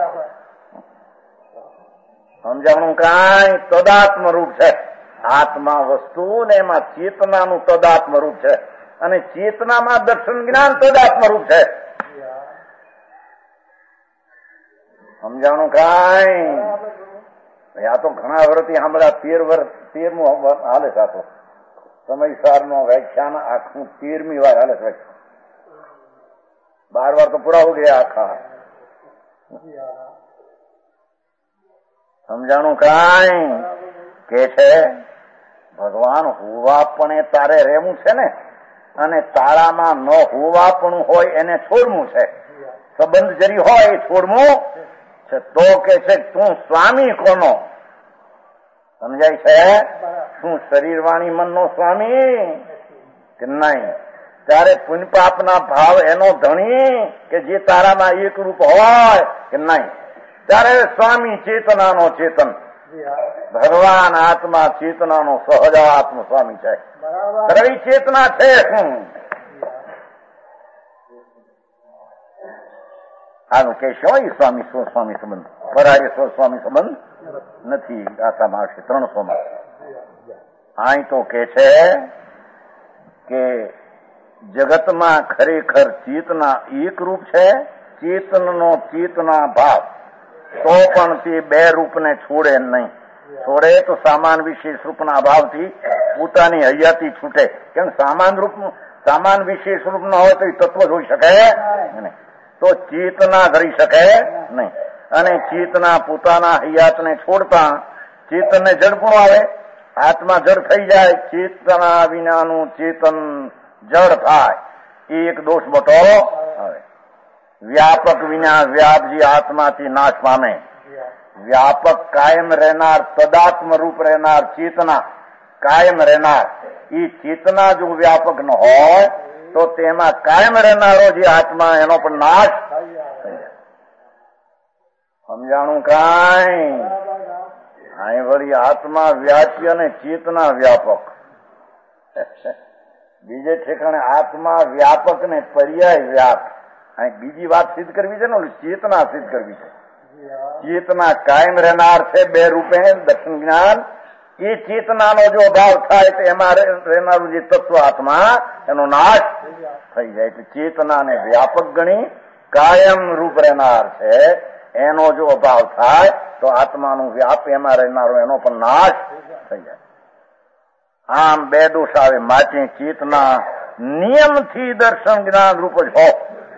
સમજાવણું કાંઈ તદાત્મ રૂપ છે. આત્મા વસ્તુ ને એમાં ચેતનાનું તદાત્મ રૂપ છે, અને ચેતનામાં દર્શન જ્ઞાન તદાત્મ રૂપ છે. સમજાવણું કાંઈ? આ તો ઘણા વર્ષથી સાંભળ્યા. 13મું હાલે છે. આ તો સમયસાર નો વ્યાખ્યાન આખું 13મી વાર હાલે છે. 12 વાર તો પૂરા હો ગયા આખા. સમજાણું કાંઈ? કે છે ભગવાન હોવા પણ એ તારે રહેવું છે ને, અને તારામાં ન હોવા પણ હોય એને છોડવું છે. સંબંધ જરી હોય એ છોડવું છે. તો કે છે તું સ્વામી કોનો? સમજાય છે? શું શરીર વાણી મનનો સ્વામી કે નહીં? ત્યારે પુણ્ય પાપના ભાવ એનો ધણી કે જે તારામાં એક રૂપ હોય કે નહીં? ત્યારે સ્વામી ચેતનાનો ચેતન ભગવાન આત્મા ચેતનાનો સહજાત્મ સ્વામી છે. રવિ ચેતના છે શું? આનું કે શું એ સ્વામી સ્વામી સંબંધ? પરાય સ્વામી સંબંધ નથી. આશામાં આવશે 300માં. અહીં તો કે છે કે જગતમાં ખરેખર ચેતના એક રૂપ છે. ચેતનનો ચેતના ભાવ તો પણ તે 2 રૂપને છોડે નહીં. છોડે તો સામાન વિશેષ રૂપના અભાવથી પોતાની હૈયાથી છૂટે. કેમ? સામાન વિશેષ રૂપ ન હોય તો એ તત્વ જ હોઈ શકે નહીં. તો ચેતના ધરી શકે નહીં. અને ચેતના પોતાના હૈયાતને છોડતા ચેતનને જડપણું આવે. આત્મા જડ થઈ જાય. ચેતના વિનાનું ચેતન જડ થાય. એ એક દોષ મોટો આવે. વ્યાપક વિના વ્યાપ જે આત્માથી નાશ પામે. વ્યાપક કાયમ રહેનાર તદાત્મ રૂપ રહેનાર ચેતના કાયમ રહેનાર. એ ચેતના જો વ્યાપક ન હોય તો તેમાં કાયમ રહેનારો જે આત્મા એનો પણ નાશ થઈ જાય. સમજાણું કાંઈ? અહીં વળી આત્મા વ્યાપ્ય અને ચેતના વ્યાપક. બીજે ઠેકાણે આત્મા વ્યાપક ને પર્યાય વ્યાપ. અહીં બીજી વાત સિદ્ધ કરવી છે ને, ચેતના સિદ્ધ કરવી છે. ચેતના કાયમ રહેનાર છે બે રૂપે દર્શન જ્ઞાન. એ ચેતનાનો જો અભાવ થાય તો એમાં રહેનારું જે તત્વ આત્મા એનો નાશ થઈ જાય. તો ચેતનાને વ્યાપક ગણી કાયમ રૂપ રહેનાર છે. એનો જો અભાવ થાય તો આત્માનું વ્યાપ એમાં રહેનારો એનો પણ નાશ થઈ જાય. આમ બે દોષ આવે. માટે ચેતના નિયમથી દર્શન જ્ઞાન રૂપ જ હો.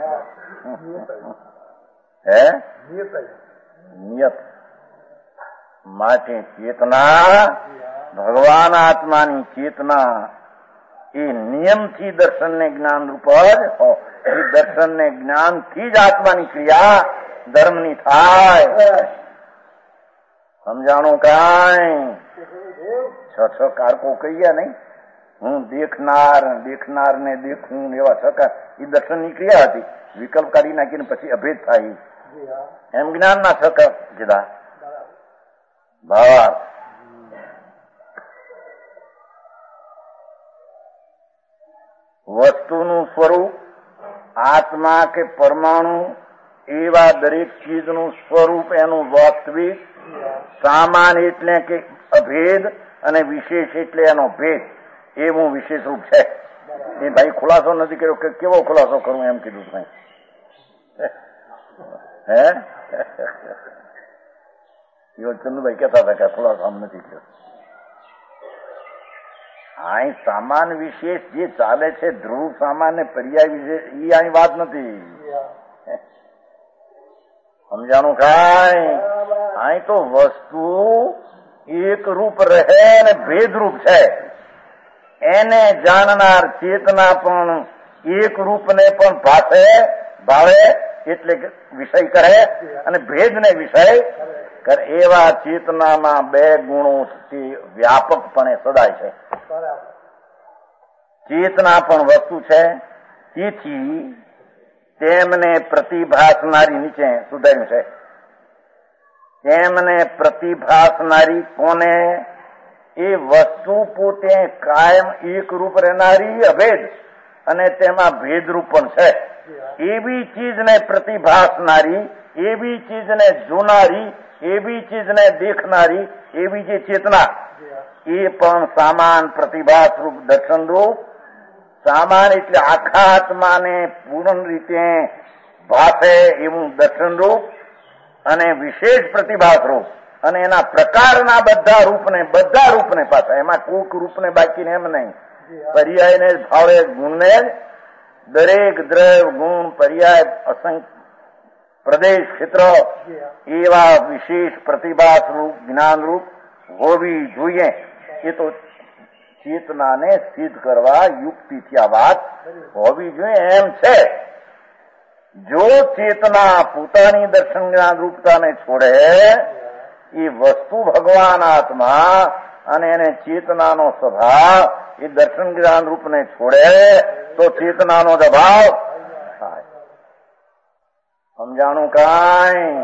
હે નિયત. માટે ચેતના ભગવાન આત્માની ચેતના એ નિયમથી દર્શનને જ્ઞાન રૂપ જ હો. એ દર્શનને જ્ઞાનથી જ આત્માની ક્રિયા ધર્મની થાય. સમજાણું કાંઈ? છ કારકો કહીએ નહીં, હું દેખનાર ને દેખું એવા છ એ દર્શનની ક્રિયા હતી. વિકલ્પ કાઢી નાખીને પછી અભેદ થાય એમ જ્ઞાનના છ કીધા. ભાવ વસ્તુનું સ્વરૂપ આત્મા કે પરમાણુ એવા દરેક ચીજનું સ્વરૂપ એનું વાસ્તવિક. સામાન એટલે કે અભેદ અને વિશેષ એટલે એનો ભેદ. એવું વિશેષ રૂપ છે. એ ભાઈ ખુલાસો નથી કર્યો કે કેવો ખુલાસો કરું એમ કીધું ભાઈ. હે ચંદુભાઈ કહેતા હતા કે ખુલાસો આમ નથી કર્યો. અહીં સામાન વિશેષ જે ચાલે છે ધ્રુવ સામાન ને પર્યાય વિશેષ એ અહીં વાત નથી. સમજાણું કાંઈ? અહીં તો વસ્તુ એક રૂપ રહે ને ભેદરૂપ છે. એને જાણનાર ચેતના પણ એક રૂપને પણ ભાવે એટલે વિષય કરે અને ભેદને વિષય કરે. એવા ચેતનાના બે ગુણોથી વ્યાપકપણે સદાય છે. ચેતના પણ વસ્તુ છે. તેથી તેમને પ્રતિભાસનારી નીચે સુધાર્યું છે. તેમને પ્રતિભાસનારી કોને? એ વસ્તુ પોતે કાયમ એક રૂપ રહેનારી અભેદ અને તેમાં ભેદરૂપ પણ છે. એવી ચીજને પ્રતિભાસનારી, એવી ચીજને જોનારી, એવી ચીજને દેખનારી એવી જે ચેતના એ પણ સામાન પ્રતિભાસ રૂપ દર્શન રૂપ. સામાન એટલે આખા આત્માને પૂર્ણ રીતે ભાષે એવું દર્શન રૂપ અને વિશેષ પ્રતિભાસ રૂપ અને એના પ્રકારના બધા રૂપને પાછા એમાં કોક રૂપને બાકીને એમ નહીં. પર્યાયને જ ભાવે ગુણને જ દરેક દ્રવ્ય ગુણ પર્યાય અસંખ્ય પ્રદેશ ક્ષેત્ર એવા વિશેષ પ્રતિભાસ રૂપ જ્ઞાન રૂપ હોવી જોઈએ. એ તો ચેતનાને સિદ્ધ કરવા યુક્તિથી આ વાત હોવી જોઈએ એમ છે. જો ચેતના પોતાની દર્શન જ્ઞાન રૂપતાને છોડે એ વસ્તુ ભગવાન આત્મા અને એને ચેતનાનો સ્વભાવ એ દર્શન જ્ઞાન રૂપને છોડે તો ચેતનાનો દબાવ થાય. સમજાણું કાંઈ?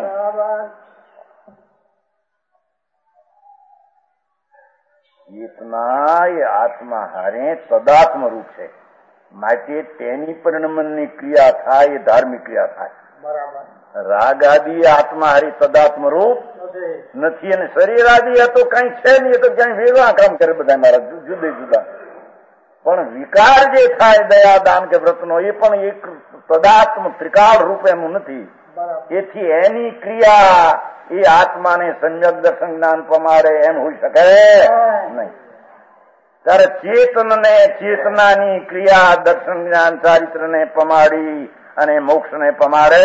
ચેતના એ આત્મા હારે તદાત્મ રૂપ છે. માટે તેની પરિણમનની ક્રિયા થાય એ ધાર્મિક ક્રિયા થાય. રાગ આદિ આત્મા હારી તદાત્મ રૂપ નથી અને શરીર આદિ તો કઈ છે નહીં. એ તો ક્યાંય વેગળા કામ કરે બધા મારા જુદા જુદા. પણ વિકાર જે થાય દયા દાન કે વ્રતનો એ પણ એક તદાત્મ ત્રિકાળ રૂપ એનું નથી. એથી એની ક્રિયા એ આત્માને સંયક દર્શન જ્ઞાન પમાડે એમ હોઈ શકે નહીં. ત્યારે ચેતનને ચેતનાની ક્રિયા દર્શન જ્ઞાન ચારિત્રને પમાડી અને મોક્ષને પમાડે.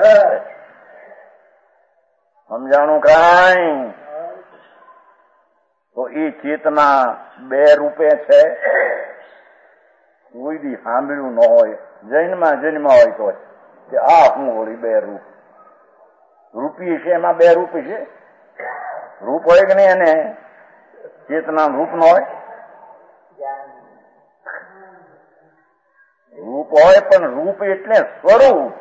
સમજાણું કાંઈ? તો એ ચેતના બે રૂપે છે. કોઈ દી સાંભળ્યું ન હોય, જૈનમાં જન્મ હોય તો કે આ હું વળી બે રૂપ રૂપી છે. એમાં બે રૂપ છે. રૂપ હોય કે નહીં એને ચેતના રૂપ ન હોય? રૂપ હોય પણ રૂપ એટલે સ્વરૂપ.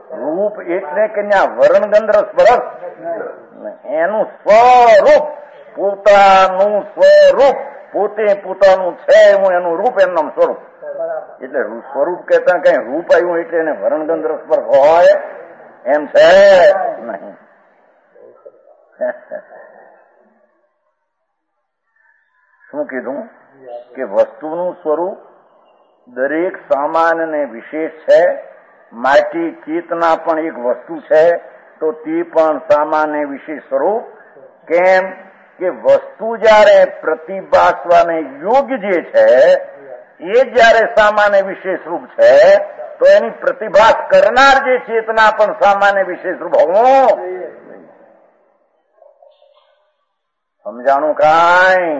રૂપ એટલે કે ત્યાં વર્ણગંધ સ્પર્શ એનું સ્વરૂપ પોતાનું સ્વરૂપ, પોતે પોતાનું છે એવું એનું રૂપ, એમનું સ્વરૂપ. એટલે સ્વરૂપ કહેતા કઈ રૂપ આવ્યું એટલે એને વરણગંધ રસ પર હોય એમ છે નહીં. શું કીધું કે વસ્તુનું સ્વરૂપ દરેક સામાન્ય ને વિશેષ છે. માટી ચેતના પણ એક વસ્તુ છે, તો તે પણ સામાન્ય વિશેષ સ્વરૂપ. કેમ કે વસ્તુ જયારે પ્રતિભાસવાને યોગ્ય જે છે એ જયારે સામાન્ય વિશેષ રૂપ છે, તો એની પ્રતિભાસ કરનાર જે ચેતના પણ સામાન્ય વિશેષ રૂપ હોવું. સમજાણું કાંઈ?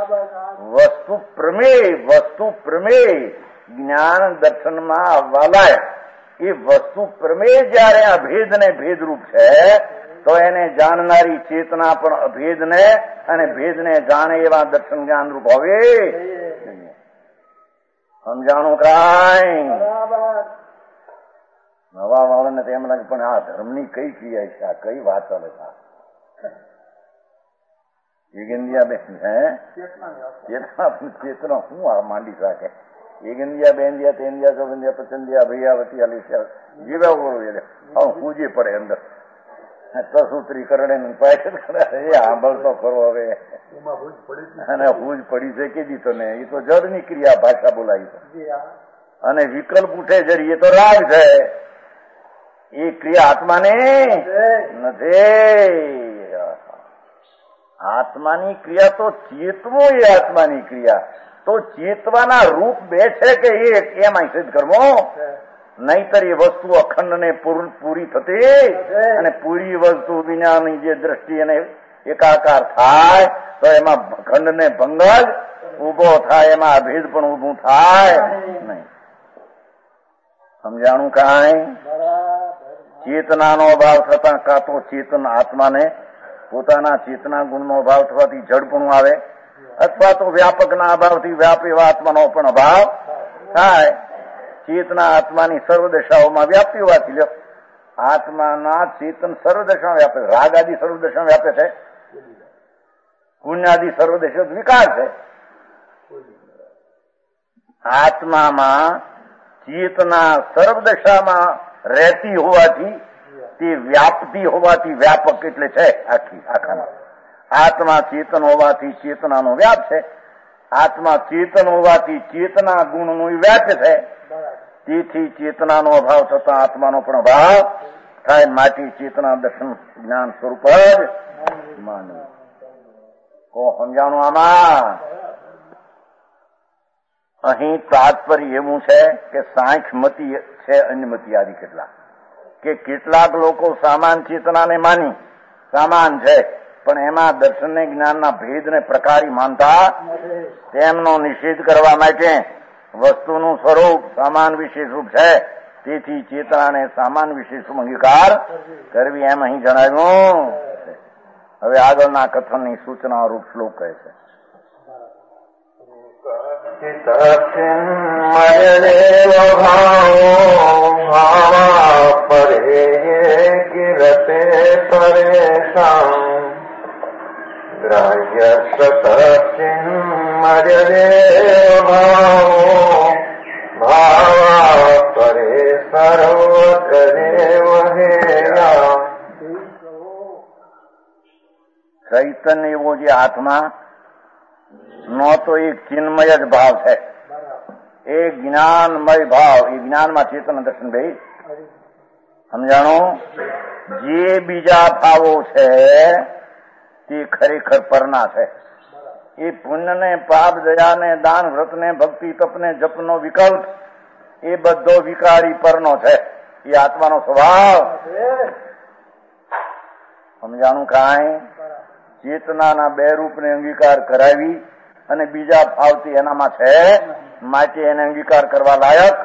વસ્તુ પ્રમેય જ્ઞાન દર્શનમાં આવવા લાયક. એ વસ્તુ પ્રમેય જયારે અભેદ ને ભેદરૂપ છે, તો એને જાણનારી ચેતના પણ અભેદને અને ભેદને જાણે એવા દર્શન જ્ઞાન રૂપ હવે. સમજાણું કાંઈ? નવા વાળાને તો એમ લાગે પણ આ ધર્મની કઈ ક્રિયા છે, આ કઈ વાત ચાલે છે? બેન હે ચેતના શું આ માંડી શકે? એકંદિયા બેંદિયા તેંદિયા ચોબંદિયા પચંદિયા ભૈયાવતી અલીશા જેવા બોલો પૂજી પડે અંદર કસૂત્રી કરડે સાંભળતો ખરો હવે. અને હૂજ પડી છે કે દી તને એ તો જડની ક્રિયા ભાષા બોલાવી છે. અને વિકલ્પ ઉઠે જરી એ તો રાગ છે. એ ક્રિયા આત્માને નથી. આત્માની ક્રિયા તો ચેતવું, એ આત્માની ક્રિયા તો ચેતવાના રૂપ બે છે કે એક, એમાં સિદ્ધ કરવો. નહીતર એ વસ્તુ અખંડ ને પૂરી થતી અને પૂરી વસ્તુ વિનાની જે દ્રષ્ટિ અને એકાકાર થાય તો એમાં ખંડ ને ભંગ જ ઉભો થાય, એમાં અભેદ પણ ઉભું થાય નહીં. સમજાણું કાંઈ? ચેતનાનો અભાવ થતા કાં તો ચેતન આત્માને પોતાના ચેતના ગુણનો અભાવ થવાથી જડપણું આવે, અથવા તો વ્યાપકના અભાવથી વ્યાપ એવા આત્માનો પણ અભાવ થાય. ચેતના આત્માની સર્વદશાઓમાં વ્યાપતી હોવાથી આત્માના ચેતન સર્વદશામાં વ્યાપે. રાગ આદિ સર્વદશામાં વ્યાપે છે, પુણ્યાદિ સર્વદશા વિકાર છે. આત્મામાં ચેતના સર્વદશામાં રહેતી હોવાથી, તે વ્યાપતી હોવાથી વ્યાપક એટલે છે આખામાં. આત્મા ચેતન હોવાથી ચેતનાનો વ્યાપ છે. આત્મા ચેતન હોવાથી ચેતના ગુણનું વ્યાપ છે. તેથી ચેતનાનો અભાવ થતા આત્માનો પણ અભાવ થાય. માટી ચેતના દર્શન જ્ઞાન સ્વરૂપ જ માનવું. સમજાણું આમાં? અહીં તાત્પર્ય એવું છે કે સાંખ્યમતી છે, અન્યમતી આદિ કેટલાક કે કેટલાક લોકો સામાન ચેતનાને માની સામાન છે, પણ એમાં દર્શન જ્ઞાનના ભેદને પ્રકારી માનતા તેમનો નિષેધ કરવા માટે વસ્તુનું સ્વરૂપ સમાન વિશેષ રૂપ છે, તેથી ચેતનાને સમાન વિશેષ અંગીકાર કરવી એમ અહીં જણાવ્યું. હવે આગળના કથનની સૂચના રૂપ શ્લોક કહે છે. ગ્રાહ્ય સતચિન્મર્યદેવ ભાવા પરે સર્વત્ર હેયા. ચૈતન્ય એવો જે આત્મા નો તો એક ચિન્મય જ ભાવ છે, એ જ્ઞાનમય ભાવ. એ જ્ઞાનમાં ચેતન દર્શન ભાઈ સમજાણો. જે બીજા ભાવો છે તે ખરેખર પરના છે. એ પુણ્ય ને પાપ, દયા ને દાન, વ્રત ને ભક્તિ, તપ ને જપનો વિકલ્પ, એ બધો વિકારી પરનો છે. એ આત્માનો સ્વભાવ. સમજાણું કાંઈ? ચેતનાના બે રૂપને અંગીકાર કરાવી અને બીજા ભાવથી એનામાં છે, માટે એને અંગીકાર કરવા લાયક.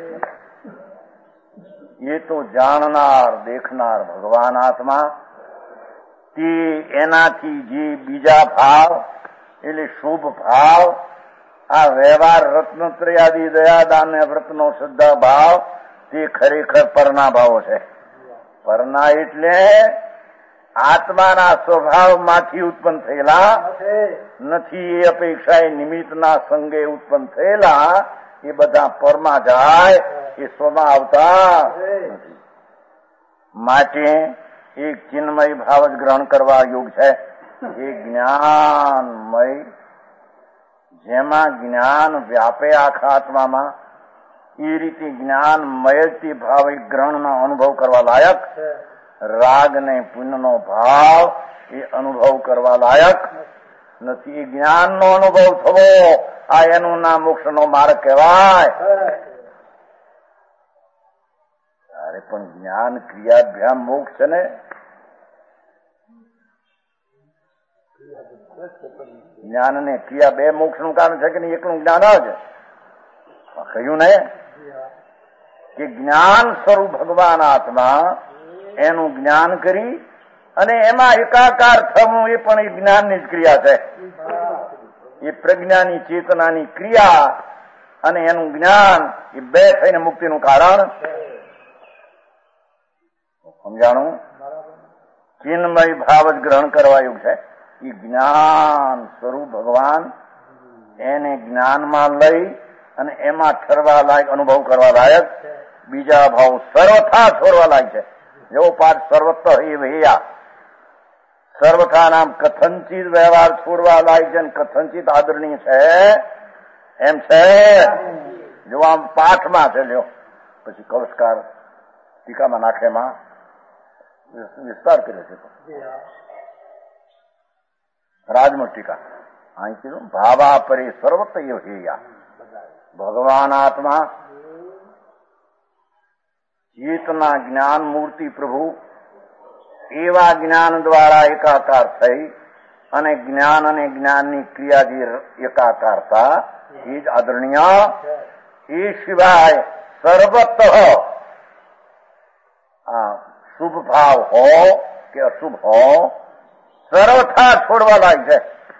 એ તો જાણનાર દેખનાર ભગવાન આત્મા, તે એનાથી જે બીજા ભાવ એટલે શુભ ભાવ, આ વ્યવહાર રત્નત્રયાદિ દયાદાન ને વ્રતનો શ્રદ્ધા ભાવ, તે ખરેખર પરના ભાવો છે. પરના એટલે આત્માના સ્વભાવમાંથી ઉત્પન્ન થયેલા નથી. એ અપેક્ષાએ નિમિત્તના સંગે ઉત્પન્ન થયેલા એ બધા પરમાં જાય, એ સ્વમાં આવતા નથી. માટે એક ચિન્મય ભાવ જ ગ્રહણ કરવા યોગ છે. એ જ્ઞાનમય, જેમાં જ્ઞાન વ્યાપે આખા આત્મામાં, એ રીતે જ્ઞાનમય ભાવિક ગ્રહણનો અનુભવ કરવા લાયક. રાગ ને પુણ્યનો ભાવ એ અનુભવ કરવા લાયક નથી. એ જ્ઞાનનો અનુભવ થવો, આ એનું નામ મોક્ષનો માર્ગ કહેવાય. અરે પણ જ્ઞાન ક્રિયાભ્યામ મોક્ષ છે ને. જ્ઞાન ને ક્રિયા બે મોક્ષનું કારણ છે કે નહીં? એકનું જ્ઞાન જ કહ્યું ને કે જ્ઞાન સ્વરૂપ ભગવાન આત્મા, એનું જ્ઞાન કરી અને એમાં એકાકાર થવું એ પણ એ જ્ઞાનની જ ક્રિયા છે. એ પ્રજ્ઞાની ચેતનાની ક્રિયા અને એનું જ્ઞાન એ બે થઈને મુક્તિનું કારણ. સમજાણું? ચિન્મય ભાવ જ ગ્રહણ કરવા યોગ છે. એ જ્ઞાન સ્વરૂપ ભગવાન, એને જ્ઞાનમાં લઈ અને એમાં ઠરવા લાયક, અનુભવ કરવા લાયક. બીજા ભાવ સર્વથા છોડવા લાયક છે. જેવો પાઠ સર્વત એ વૈયા, સર્વથા નામ કથનચિત વ્યવહાર છોડવા લાયક છે, કથનચિત આદરણીય છે એમ છે. જો આમ પાઠમાં છે, લ્યો પછી કવચકાર ટીકામાં નાખેમાં વિસ્તાર કર્યો છે. રાજમુખ ટીકા અહીં કીધું ભાવા પરે સર્વત એવ હેયા. ભગવાન આત્મા ચેતના જ્ઞાન મૂર્તિ પ્રભુ એવા જ્ઞાન દ્વારા એકાકાર થઈ અને જ્ઞાનની ક્રિયા જે એકાકારતા એ જ આદરણીય. એ સિવાય સર્વત શુભ ભાવ હો કે અશુભ હો, સર્વથા છોડવા લાયક છે.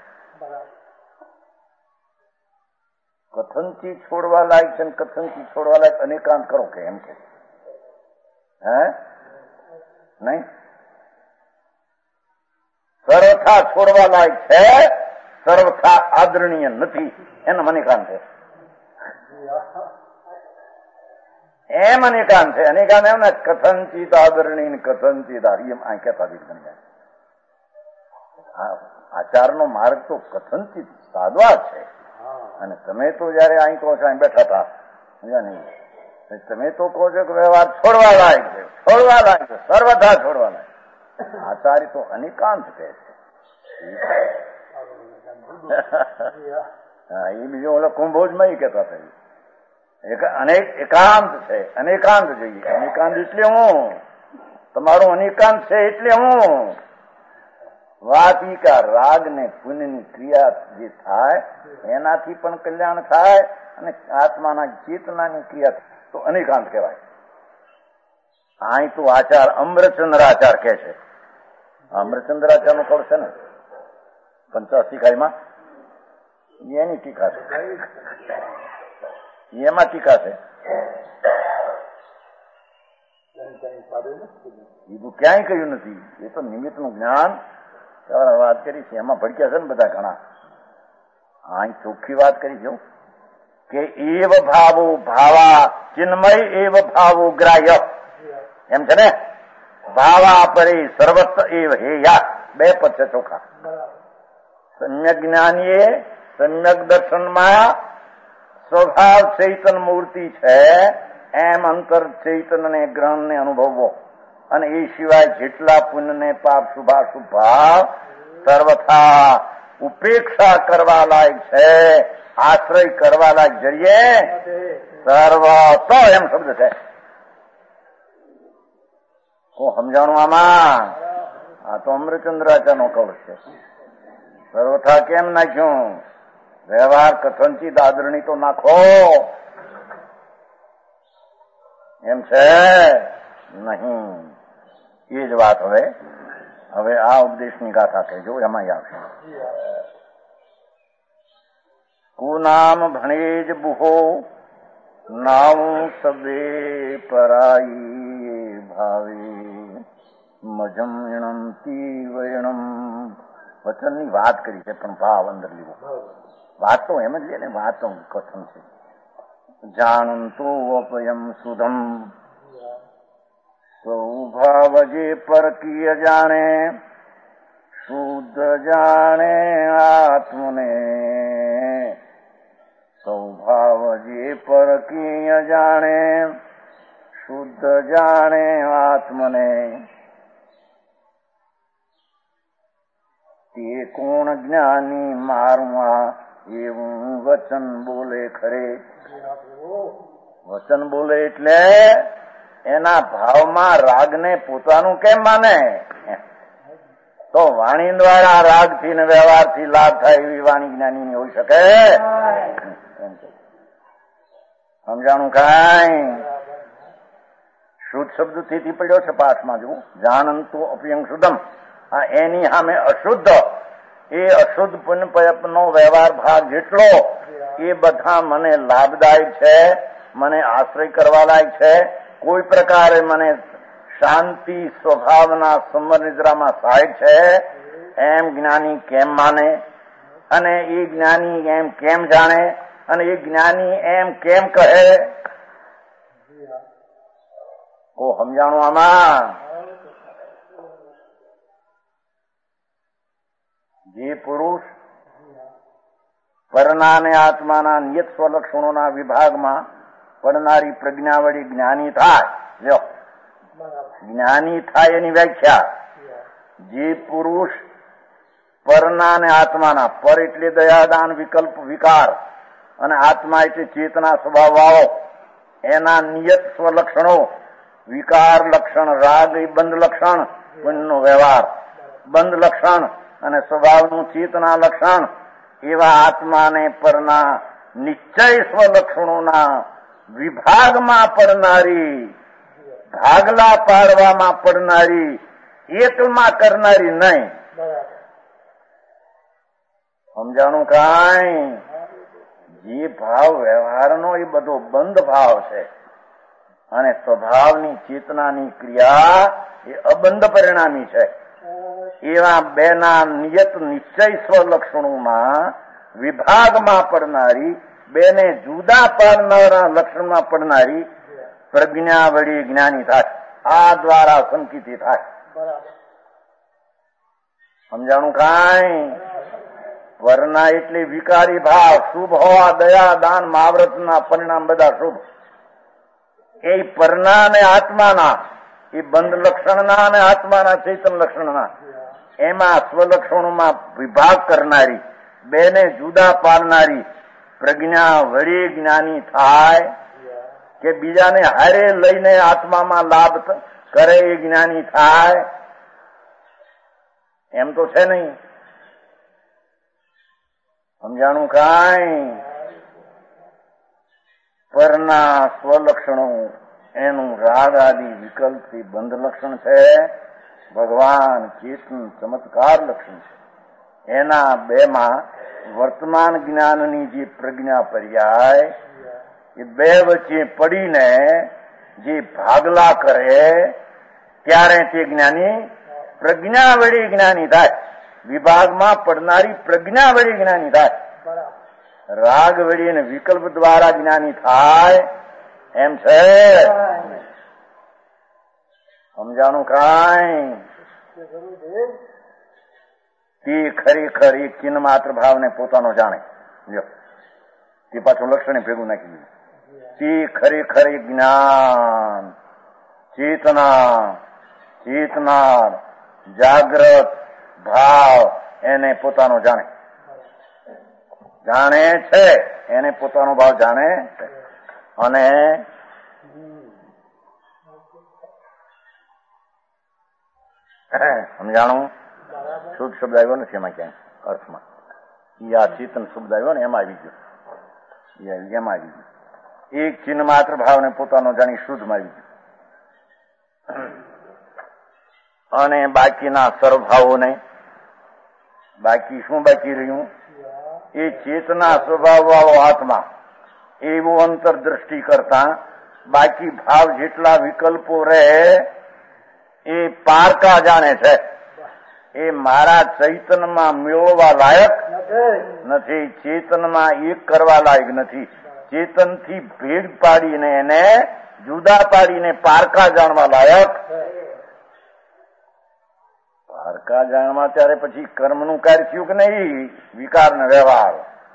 કથનથી છોડવા લાયક છે, કથનથી છોડવા લાયક અનેકાંત કરો કે એમ કે હે નહીં? સર્વથા છોડવા લાયક છે, સર્વથા આદરણીય નથી, એનો અનેકાંત છે. એમ અનેકાંત છે. અનેકાંત એમ ને કથનચિત આદરણીય કથનચિત આર્યમ આ કહેતા બની જાય. આચારનો માર્ગ તો કથનચિત સાદવા છે. અને તમે તો જયારે અહીં કહો છો, અહીં બેઠા હતા, તમે તો કહો છો કે વ્યવહાર છોડવા લાયક છે, છોડવા લાયક છે, સર્વથા છોડવા લાયક. આચાર્ય તો અનેકાંત કહે છે. હા, એ બીજો ઓલો કુંભોજમાં એ કહેતા હતા, એકાંત છે, અનેકાંત જોઈએ. અનેકાંત એટલે હું, તમારું અનેકાંત છે એટલે હું. વાત ઈ કા રાગ ને પુણ્યની ક્રિયા જે થાય એનાથી પણ કલ્યાણ થાય અને આત્માના ચેતનાની ક્રિયા તો અનેકાંત કહેવાય. અહીં તો આચાર અમૃતચંદ્રાચાર કહે છે. અમૃતચંદ્રાચાર નું કળ છે ને 85 ખાઈમાં, એની ટીકા છે, એમાં ટીકા છે. બીજું ક્યાંય કહ્યું નથી. એ તો નિમિત્તનું જ્ઞાન વાત કરી છે, એમાં ભડક્યા છે ને બધા ઘણા. અહીં ચોખ્ખી વાત કરી છે કે એવ ભાવો ભાવા ચિન્મય એવ ભાવો ગ્રાહ્ય એમ છે ને. ભાવા પરે સર્વત્ર એવ હેયા, બે પદ છે ચોખા. સમ્યક જ્ઞાનીએ સમ્યક દર્શનમાં સ્વભાવ ચૈતન મૂર્તિ છે એમ અંતર ચૈતન ને ગ્રહણ ને અનુભવવો. અને એ સિવાય જેટલા પુણ્ય ને પાપ શુભાશુભ ભાવ સર્વથા ઉપેક્ષા કરવા લાયક છે, આશ્રય કરવા લાયક જરીએ સર્વ તો એમ શબ્દ છે. હું સમજાણું આમાં? આ તો અમૃતચંદ્રાચાર્ય નો કવચ છે. સર્વથા કેમ નાખ્યું? વ્યવહાર કથનચિત આદરણી તો નાખો એમ છે નહીં. એ જ વાત. હવે આ ઉપદેશની ગાથા કહેજો, એમાં આવશે. કુનામ ભણેજ બુહો નામ સબે પરાઈ ભાવે મજમ ઈણમ તીવયણમ. વચનની વાત કરી છે પણ ભાવ અંદર લીધો. વાત તો એમ જ લે ને, વાત તો કથન છે. જાણતો અપયમ સુધમ સ્વભાવ જે પરકીય જાણે, શુદ્ધ જાણે આત્મને. સ્વભાવ જે પરકીય જાણે, શુદ્ધ જાણે આત્મને. તે કોણ જ્ઞાની મારું આ એવું વચન બોલે ખરે. વચન બોલે એટલે એના ભાવમાં રાગને પોતાનું કેમ માને? તો વાણી દ્વારા રાગથી ને વ્યવહારથી લાભ થાય એવી વાણી જ્ઞાની હોઈ શકે? સમજાણું? કાંઈ શુદ્ધ શબ્દથી પડ્યો છે પાઠમાં. જુઓ, જાણંતુ અપ્યંગ શુદ્ધમ. આ એની સામે અશુદ્ધ, એ અશુદ્ધ નો વ્યવહાર ભાગ જેટલો એ બધા મને લાભદાયક છે, મને આશ્રય કરવા લાયક છે. કોઈ પ્રકારે મને શાંતિ સ્વભાવના સમર નિદ્રામાં સહાયક છે એમ જ્ઞાની કેમ માને? અને એ જ્ઞાની એમ કેમ જાણે? અને એ જ્ઞાની એમ કેમ કહે? ઓ સમજાણું આમાં? જે પુરુષ પરના અને આત્માના નિયત સ્વલક્ષણોના વિભાગમાં પડનારી પ્રજ્ઞા વળી જ્ઞાની થાય. જો જ્ઞાની થાય એની વ્યાખ્યા, જે પુરુષ પરના અને આત્માના, પર એટલે દયાદાન વિકલ્પ વિકાર અને આત્મા એટલે ચેતના સ્વભાવ વાળો, એના નિયત સ્વલક્ષણો, વિકાર લક્ષણ, રાગ એ બંધ લક્ષણ, પુણ્યનો વ્યવહાર બંધ લક્ષણ અને સ્વભાવનું ચેતના લક્ષણ, એવા આત્માને પરના નિશ્ચય સ્વલક્ષણોના વિભાગમાં પડનારી, ભાગલા પાડવામાં પડનારી, એકમાં કરનારી નહીં. સમજાણું? કાંઈ જે ભાવ વ્યવહારનો એ બધો બંધ ભાવ છે અને સ્વભાવની ચેતનાની ક્રિયા એ અબંધ પરિણામી છે. એવા બેના નિયત નિશ્ચય સ્વલક્ષણોમાં વિભાગમાં પડનારી, બેને જુદા પાડનારા લક્ષણમાં પડનારી પ્રજ્ઞા વળી જ્ઞાની થાય. આ દ્વારા સંકિતી થાય. સમજાણું? કાંઈ વરના એટલે વિકારી ભાવ, શુભ હોવા, દયા દાન મહાવ્રતના પરિણામ બધા શુભ. એ પરના અને આત્માના, એ બંધ લક્ષણના અને આત્માના ચૈતન લક્ષણના, એમાં સ્વલક્ષણોમાં વિભાગ કરનારી, બેને જુદા પાડનારી પ્રજ્ઞા વળી જ્ઞાની થાય. કે બીજાને હારે લઈને આત્મામાં લાભ કરે એ જ્ઞાની થાય? એમ તો છે નહીં. સમજાણું? કાંઈ પરના સ્વલક્ષણો એનું રાગ આદિ વિકલ્પથી બંધ લક્ષણ છે, ભગવાન ચેતન ચમત્કાર લક્ષણ છે. એના બેમાં વર્તમાન જ્ઞાનની જે પ્રજ્ઞા પર્યાય, એ બે વચ્ચે પડીને જે ભાગલા કરે ત્યારે તે જ્ઞાની પ્રજ્ઞા વળી જ્ઞાની થાય. વિભાગમાં પડનારી પ્રજ્ઞા વળી જ્ઞાની થાય. રાગ વળી અને વિકલ્પ દ્વારા જ્ઞાની થાય એમ છે. સમજાણું? કાંઈ તે ખરેખર એક ચિહ્ન માત્ર ભાવને પોતાનો જાણે. તે પાછું લક્ષણે ભેગું નાખી દીધું. તે ખરેખર એક જ્ઞાન, ચેતના જાગ્રત ભાવ એને પોતાનો જાણે છે, એને પોતાનો ભાવ જાણે છે. અને સમજાણું? શુદ્ધ શબ્દ આવ્યો નથી એમાં ક્યાંય અર્થમાં. આ ચેતન શબ્દ આવ્યો ને એમાં આવી ગયો. એક ચિહ્ન માત્ર ભાવને પોતાનો જાણી શુદ્ધમાં આવી ગયું. અને બાકીના સર્વભાવોને, બાકી શું બાકી રહ્યું? એ ચેતના સ્વભાવ વાળો આત્મા, એવું અંતરદ્રષ્ટિ કરતા બાકી ભાવ જેટલા વિકલ્પો રહે એ પારકા જાણે છે. એ મારા ચૈતનમાં મેળવવા લાયક નથી, ચેતનમાં એક કરવા લાયક નથી. ચેતનથી ભેદ પાડીને એને જુદા પાડીને પારકા જાણવા લાયક. પારકા જાણવા ત્યારે પછી કર્મનું કાર્ય થયું કે નહીં, વિકાર ને વ્યવહાર.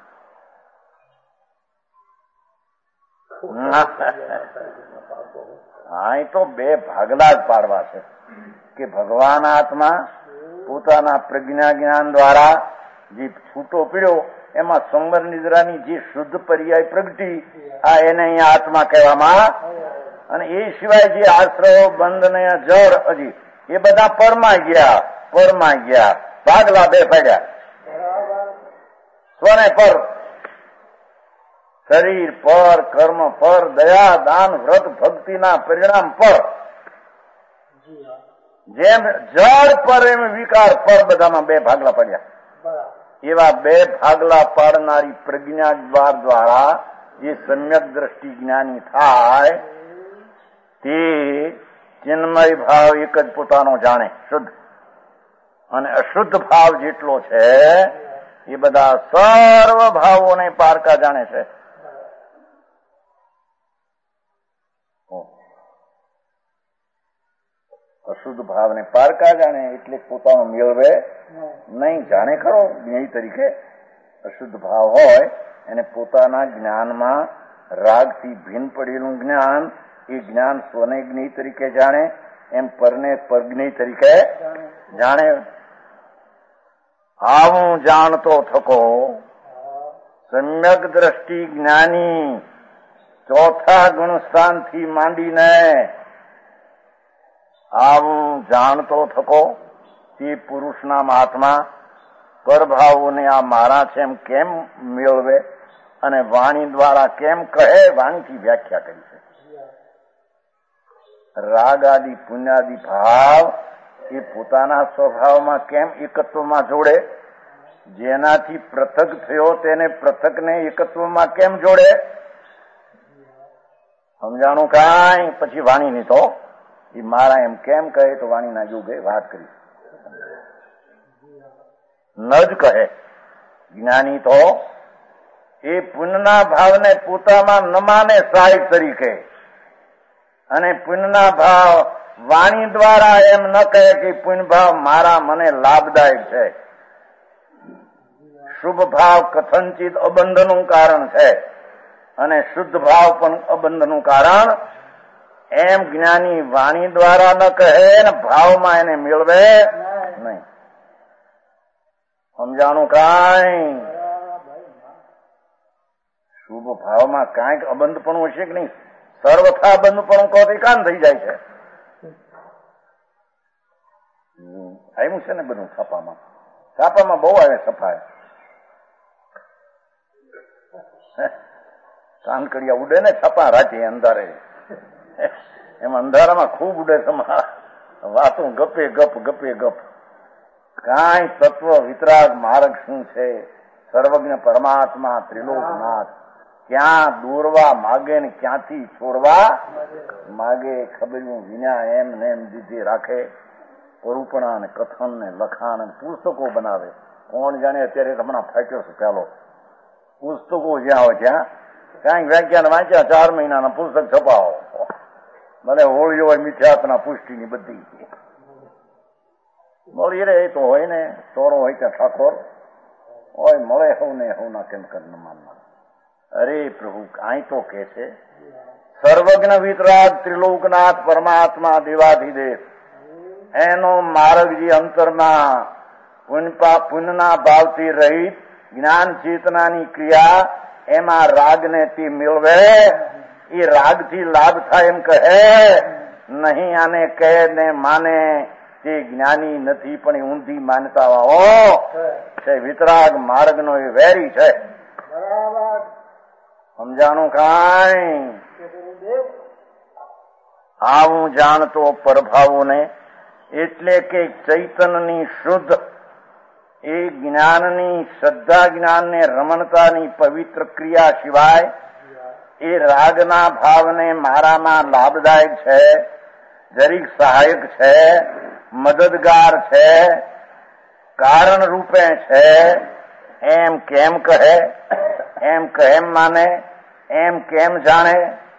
હા, એ તો બે ભાગલા જ પાડવા છે કે ભગવાન આત્મા પોતાના પ્રજ્ઞા જ્ઞાન દ્વારા જે છૂટો પીડ્યો એમાં સંવર નિદ્રાની જે શુદ્ધ પર્યાય પ્રગટી, આ એને અહીંયા આત્મા કહેવામાં. અને એ સિવાય જે આશ્રયો બંધ ને જળ હજી એ બધા પરમાઈ ગયા, ભાગલા બે પડ્યા. સ્વને પર, શરીર પર, કર્મ પર, દયા દાન વ્રત ભક્તિના પરિણામ પર. જેમ જળ પર એમ વિકાર પર, બધામાં બે ભાગલા પડ્યા. એવા બે ભાગલા પાડનારી પ્રજ્ઞા દ્વાર દ્વારા જે સમ્યક દ્રષ્ટિ જ્ઞાની થાય તે ચિન્મય ભાવ એક જ પોતાનો જાણે શુદ્ધ, અને અશુદ્ધ ભાવ જેટલો છે એ બધા સર્વ ભાવોને પારકા જાણે છે. અશુદ્ધ ભાવને પારકા જાણે એટલે પોતાનો મેળવે નહીં. જાણે ખરો જ્ઞેય તરીકે. અશુદ્ધ ભાવ હોય એને પોતાના જ્ઞાનમાં રાગથી ભિન્ન પડેલું જ્ઞાન, એ જ્ઞાન સ્વને જ્ઞેય તરીકે જાણે, એમ પરને પરજ્ઞેય તરીકે જાણે. આવું જાણતો થકો સમ્યક દ્રષ્ટિ જ્ઞાની ચોથા ગુણસ્થાનથી માંડીને આવું જાણતો થકો તે પુરુષના આત્મા પરભાવોને આ મારા છે એમ કેમ મેળવે અને વાણી દ્વારા કેમ કહે, વાણીથી વ્યાખ્યા કરી છે. રાગ આદિ પુણ્યાદિ ભાવ એ પોતાના સ્વભાવમાં કેમ એકત્વમાં જોડે, જેનાથી પૃથક થયો તેને પૃથકને એકત્વમાં કેમ જોડે, સમજાણું કાંઈ. પછી વાણીની તો એ મારા એમ કેમ કહે તો વાણીના યુગે વાત કરી ન જ કહે. જ્ઞાની તો એ પુણ્યના ભાવને પોતામાં ન માને સહાયક તરીકે, અને પુણ્યના ભાવ વાણી દ્વારા એમ ન કહે કે પુણ્ય ભાવ મારા મને લાભદાયક છે. શુભ ભાવ કથનચિત અબંધનું કારણ છે અને શુદ્ધ ભાવ પણ અબંધનું કારણ. એમ જ્ઞાની વાણી દ્વારા ન કહે ને ભાવમાં એને મેળવે નહીં. સમજાણું કાંઈ. શુભ ભાવમાં કાંઈક અબંધપણું હશે કે નહીં? સર્વથા બંધપણું કહો તો કાન થઈ જાય છે. આવ્યું છે ને બધું છાપામાં બહુ આવે સફાય. કાનકડિયા ઉડે ને છાપા રાતે અંધારે, એમ અંધારામાં ખૂબ ઉડે વાતો ગપે ગપ. કાંઈ તત્વ વિતરાગ માર્ગ શું છે? સર્વજ્ઞ પરમાત્મા ત્રિલોકનાથ ક્યાં દોરવા માગે ને ક્યાંથી છોડવા માગે ખબર્યું વિના એમ ને એમ દીધી રાખે. પરુપણા ને કથન ને લખાણ ને પુસ્તકો બનાવે. કોણ જાણે અત્યારે હમણાં ફાટ્યો છે પેલો. પુસ્તકો જ્યાં હોય ત્યાં કાંઈક વ્યાખ્યાન વાંચ્યા, 4 મહિનાના પુસ્તક છપાવો. ભલે હોળીઓ હોય મિથ્યાત્વના પુષ્ટિની બધી મળી રહે તો હોય ને, ચોરો હોય ત્યાં ઠાકોર હોય, મળે હવના કેમ ન માનવા. અરે પ્રભુ કાંઈ તો કે છે સર્વજ્ઞ વિતરાગ ત્રિલોકનાથ પરમાત્મા દેવાધિદેવ, એનો માર્ગ જે અંતરમાં પુણ્યના ભાવથી રહિત જ્ઞાન ચેતનાની ક્રિયા, એમાં રાગને તે મેળવે. એ રાગથી લાભ થાય એમ કહે નહીં. આને કહે ને માને તે જ્ઞાની નથી, પણ એ ઊંધી માનતાવાળો છે. વિતરાગ માર્ગનો એ વેરી છે. સમજાણું કાંઈ. આવું જાણતો પરભાવોને એટલે કે ચૈતનની શુદ્ધ એ જ્ઞાનની શ્રદ્ધા જ્ઞાનને રમણતાની પવિત્ર ક્રિયા સિવાય એ રાગના ભાવને મારામાં લાભદાયક છે જરીક સહાયક છે, મદદગાર છે, કારણ રૂપે છે, એમ કેમ કહે, એમ કેમ માને, એમ કેમ જાણે?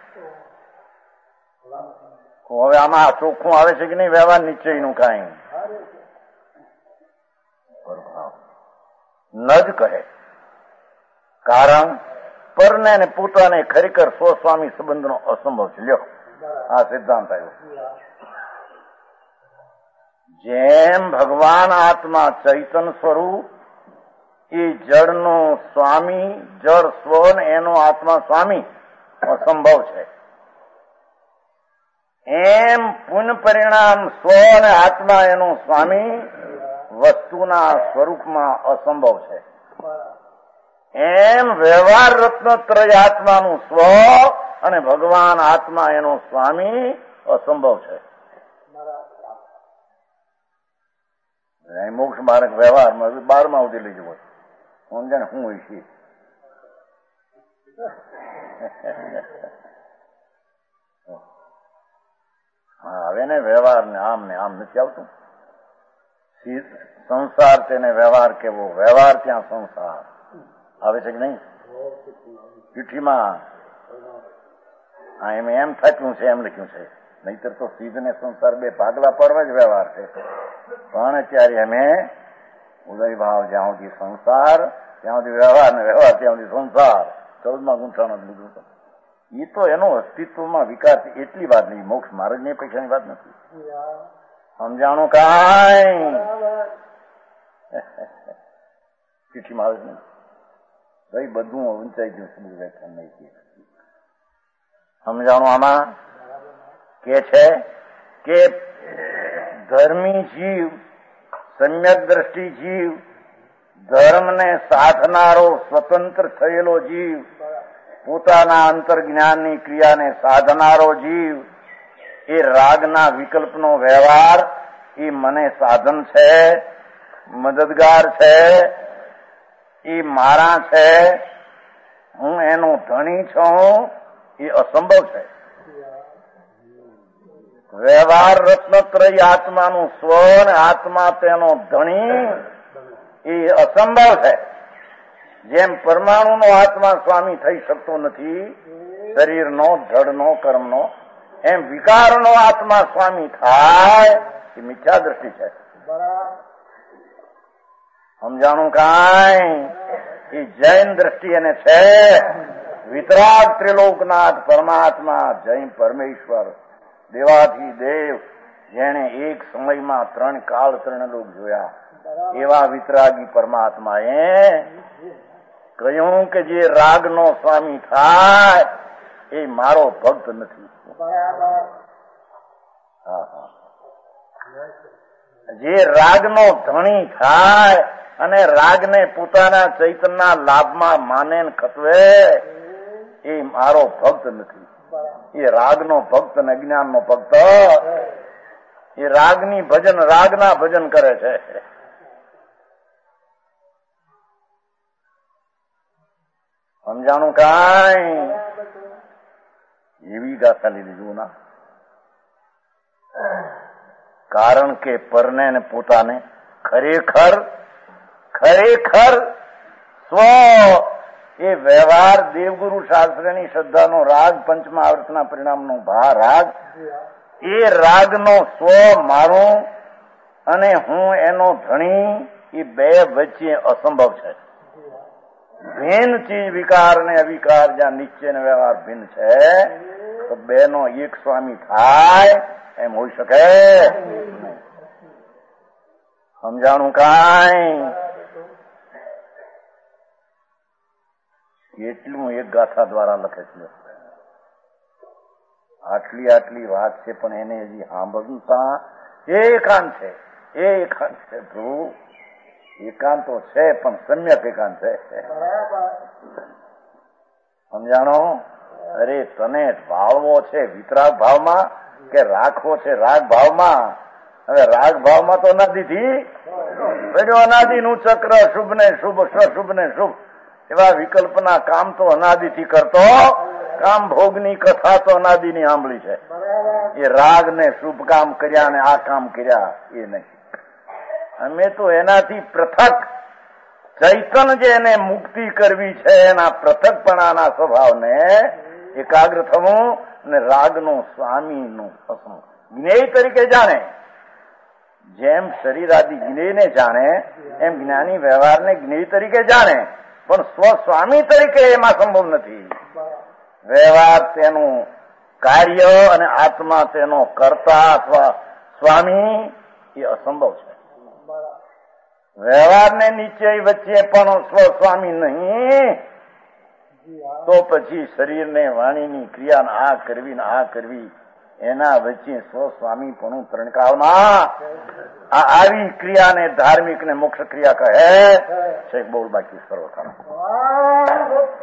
હવે આમાં ચોખ્ખું આવે છે કે નહીં વ્યવહાર નિશ્ચયનું કાંઈ? ન જ કહે. કારણ પરને અને પોતાને ખરેખર સ્વસ્વામી સંબંધનો અસંભવ છે. લ્યો, આ સિદ્ધાંત આવ્યો. જેમ ભગવાન આત્મા ચૈતન સ્વરૂપ એ જળનો સ્વામી, જળ સ્વ ને એનો આત્મા સ્વામી અસંભવ છે, એમ પુનઃ પરિણામ સ્વ અને આત્મા એનો સ્વામી વસ્તુના સ્વરૂપમાં અસંભવ છે. એમ વ્યવહાર રત્નત્રય આત્માનું સ્વ અને ભગવાન આત્મા એનો સ્વામી અસંભવ છે. મોક્ષ માર્ગ વ્યવહારમાં 12માં સુધી લઈ જવો સમજાને શું હોય છે. હા, હવે ને વ્યવહાર ને આમ નથી આવતું. સંસાર તેને વ્યવહાર કેવો, વ્યવહાર ત્યાં સંસાર આવે છે કે નહીં? ચિઠ્ઠીમાં એમ થતું છે, એમ લખ્યું છે. નહીતર તો સીધ ને સંસાર બે ભાગલા પડવા જ વ્યવહાર છે. પણ અત્યારે અમે ઉદય ભાવ જ્યાં સુધી સંસાર ત્યાં સુધી વ્યવહાર ને વ્યવહાર ત્યાં સુધી સંસાર 14માં ગુંઠાણું લીધું હતું. એ તો એનો અસ્તિત્વમાં વિકાસ એટલી વાત નહીં, મોક્ષ માર્ગ ની પૈસાની વાત નથી. સમજાણું કાંઈ ચિઠ્ઠીમાં આવે નહીં. ભાઈ બધું વંચાઈ ગયું છે, વ્યાખ્યાન નહીં. સમજાણું આમાં કે છે કે ધર્મી જીવ, સમ્યક દ્રષ્ટિ જીવ, ધર્મને સાધનારો સ્વતંત્ર થયેલો જીવ, પોતાના અંતર્જ્ઞાનની ક્રિયાને સાધનારો જીવ, એ રાગના વિકલ્પનો વ્યવહાર એ મને સાધન છે, મદદગાર છે, એ મારા છે, હું એનો ધણી છું, એ અસંભવ છે. વ્યવહાર રત્નત્રય આત્માનું સ્વ ને આત્મા તેનો ધણી એ અસંભવ છે. જેમ પરમાણુનો આત્મા સ્વામી થઈ શકતો નથી શરીરનો, જડનો, કર્મનો, એમ વિકારનો આત્મા સ્વામી થાય એ મિથ્યા દ્રષ્ટિ છે. સમજાણું કાંઈ? એ જૈન દ્રષ્ટિ એને છે. વિતરાગ ત્રિલોકનાથ પરમાત્મા, જૈન પરમેશ્વર, દેવાથી દેવ, જેને એક સમયમાં 3 કાળ 3 લોક જોયા, એવા વિતરાગી પરમાત્માએ કહ્યું કે જે રાગનો સ્વામી થાય એ મારો ભક્ત નથી. જે રાગનો ધણી થાય અને રાગને પોતાના ચૈતનના લાભમાં માને ખતવે એ મારો ભક્ત નથી. એ રાગનો ભક્ત અને અજ્ઞાનનો ભક્ત એ રાગની ભજન, રાગના ભજન કરે છે. સમજાણું કાંઈ? એવી ગાથા લીધી જુઓ ના. કારણ કે પરને ને પોતાને ખરેખર સ્વ એ વ્યવહાર દેવગુરુ શાસ્ત્રની શ્રદ્ધાનો રાગ, પંચમહાવર્તના પરિણામનો રાગ, એ રાગનો સ્વ મારું અને હું એનો ધણી, એ બે વચ્ચે અસંભવ છે. ભિન્ન ચીજ વિકાર ને અવિકાર, જ્યાં નિશ્ચય ને વ્યવહાર ભિન્ન છે, તો બેનો એક સ્વામી થાય એમ હોઈ શકે? સમજાણું કાંઈ? એટલું એક ગાથા દ્વારા લખે છે. આટલી વાત છે, પણ એને હજી સાંભળતા એકાંત છે. ધ્રુવ એકાંતો છે, પણ સમ્યક એકાંત છે. સમજાણો? અરે તને ભાવવો છે વિતરાગ ભાવમાં કે રાખવો છે રાગ ભાવમાં? હવે રાગ ભાવમાં તો અનાદિથી અનાદિનું ચક્ર, શુભ ને શુભ, શુભ ને શુભ, એવા વિકલ્પના કામ તો અનાદિથી કરતો કામ ભોગની કથા તો અનાદિની સાંભળી છે. એ રાગ ને શુભ કામ કર્યા ને આ કામ કર્યા એ નહીં. અમે તો એનાથી પૃથક ચૈતન જે એને મુક્તિ કરવી છે એના પૃથકપણાના સ્વભાવને એકાગ્ર થવું અને રાગનો સ્વામીનું પસંદ જ્ઞેય તરીકે જાણે. જેમ શરીરાદિ જ્ઞેયને જાણે એમ જ્ઞાની વ્યવહારને જ્ઞેય તરીકે જાણે, પણ સ્વસ્વામી તરીકે એમાં સંભવ નથી. વ્યવહાર તેનું કાર્ય અને આત્મા તેનો કર્તા અથવા સ્વામી એ અસંભવ છે. વ્યવહારને નિશ્ચય વચ્ચે પણ સ્વસ્વામી નહીં તો પછી શરીરને વાણીની ક્રિયા આ કરવી ને આ કરવી એના વચ્ચે સ્વસ્વામીપણું ત્રણકાવના આવી ક્રિયાને ધાર્મિક ને મોક્ષ ક્રિયા કહે છે. બોલ બાકી સર્વકાળ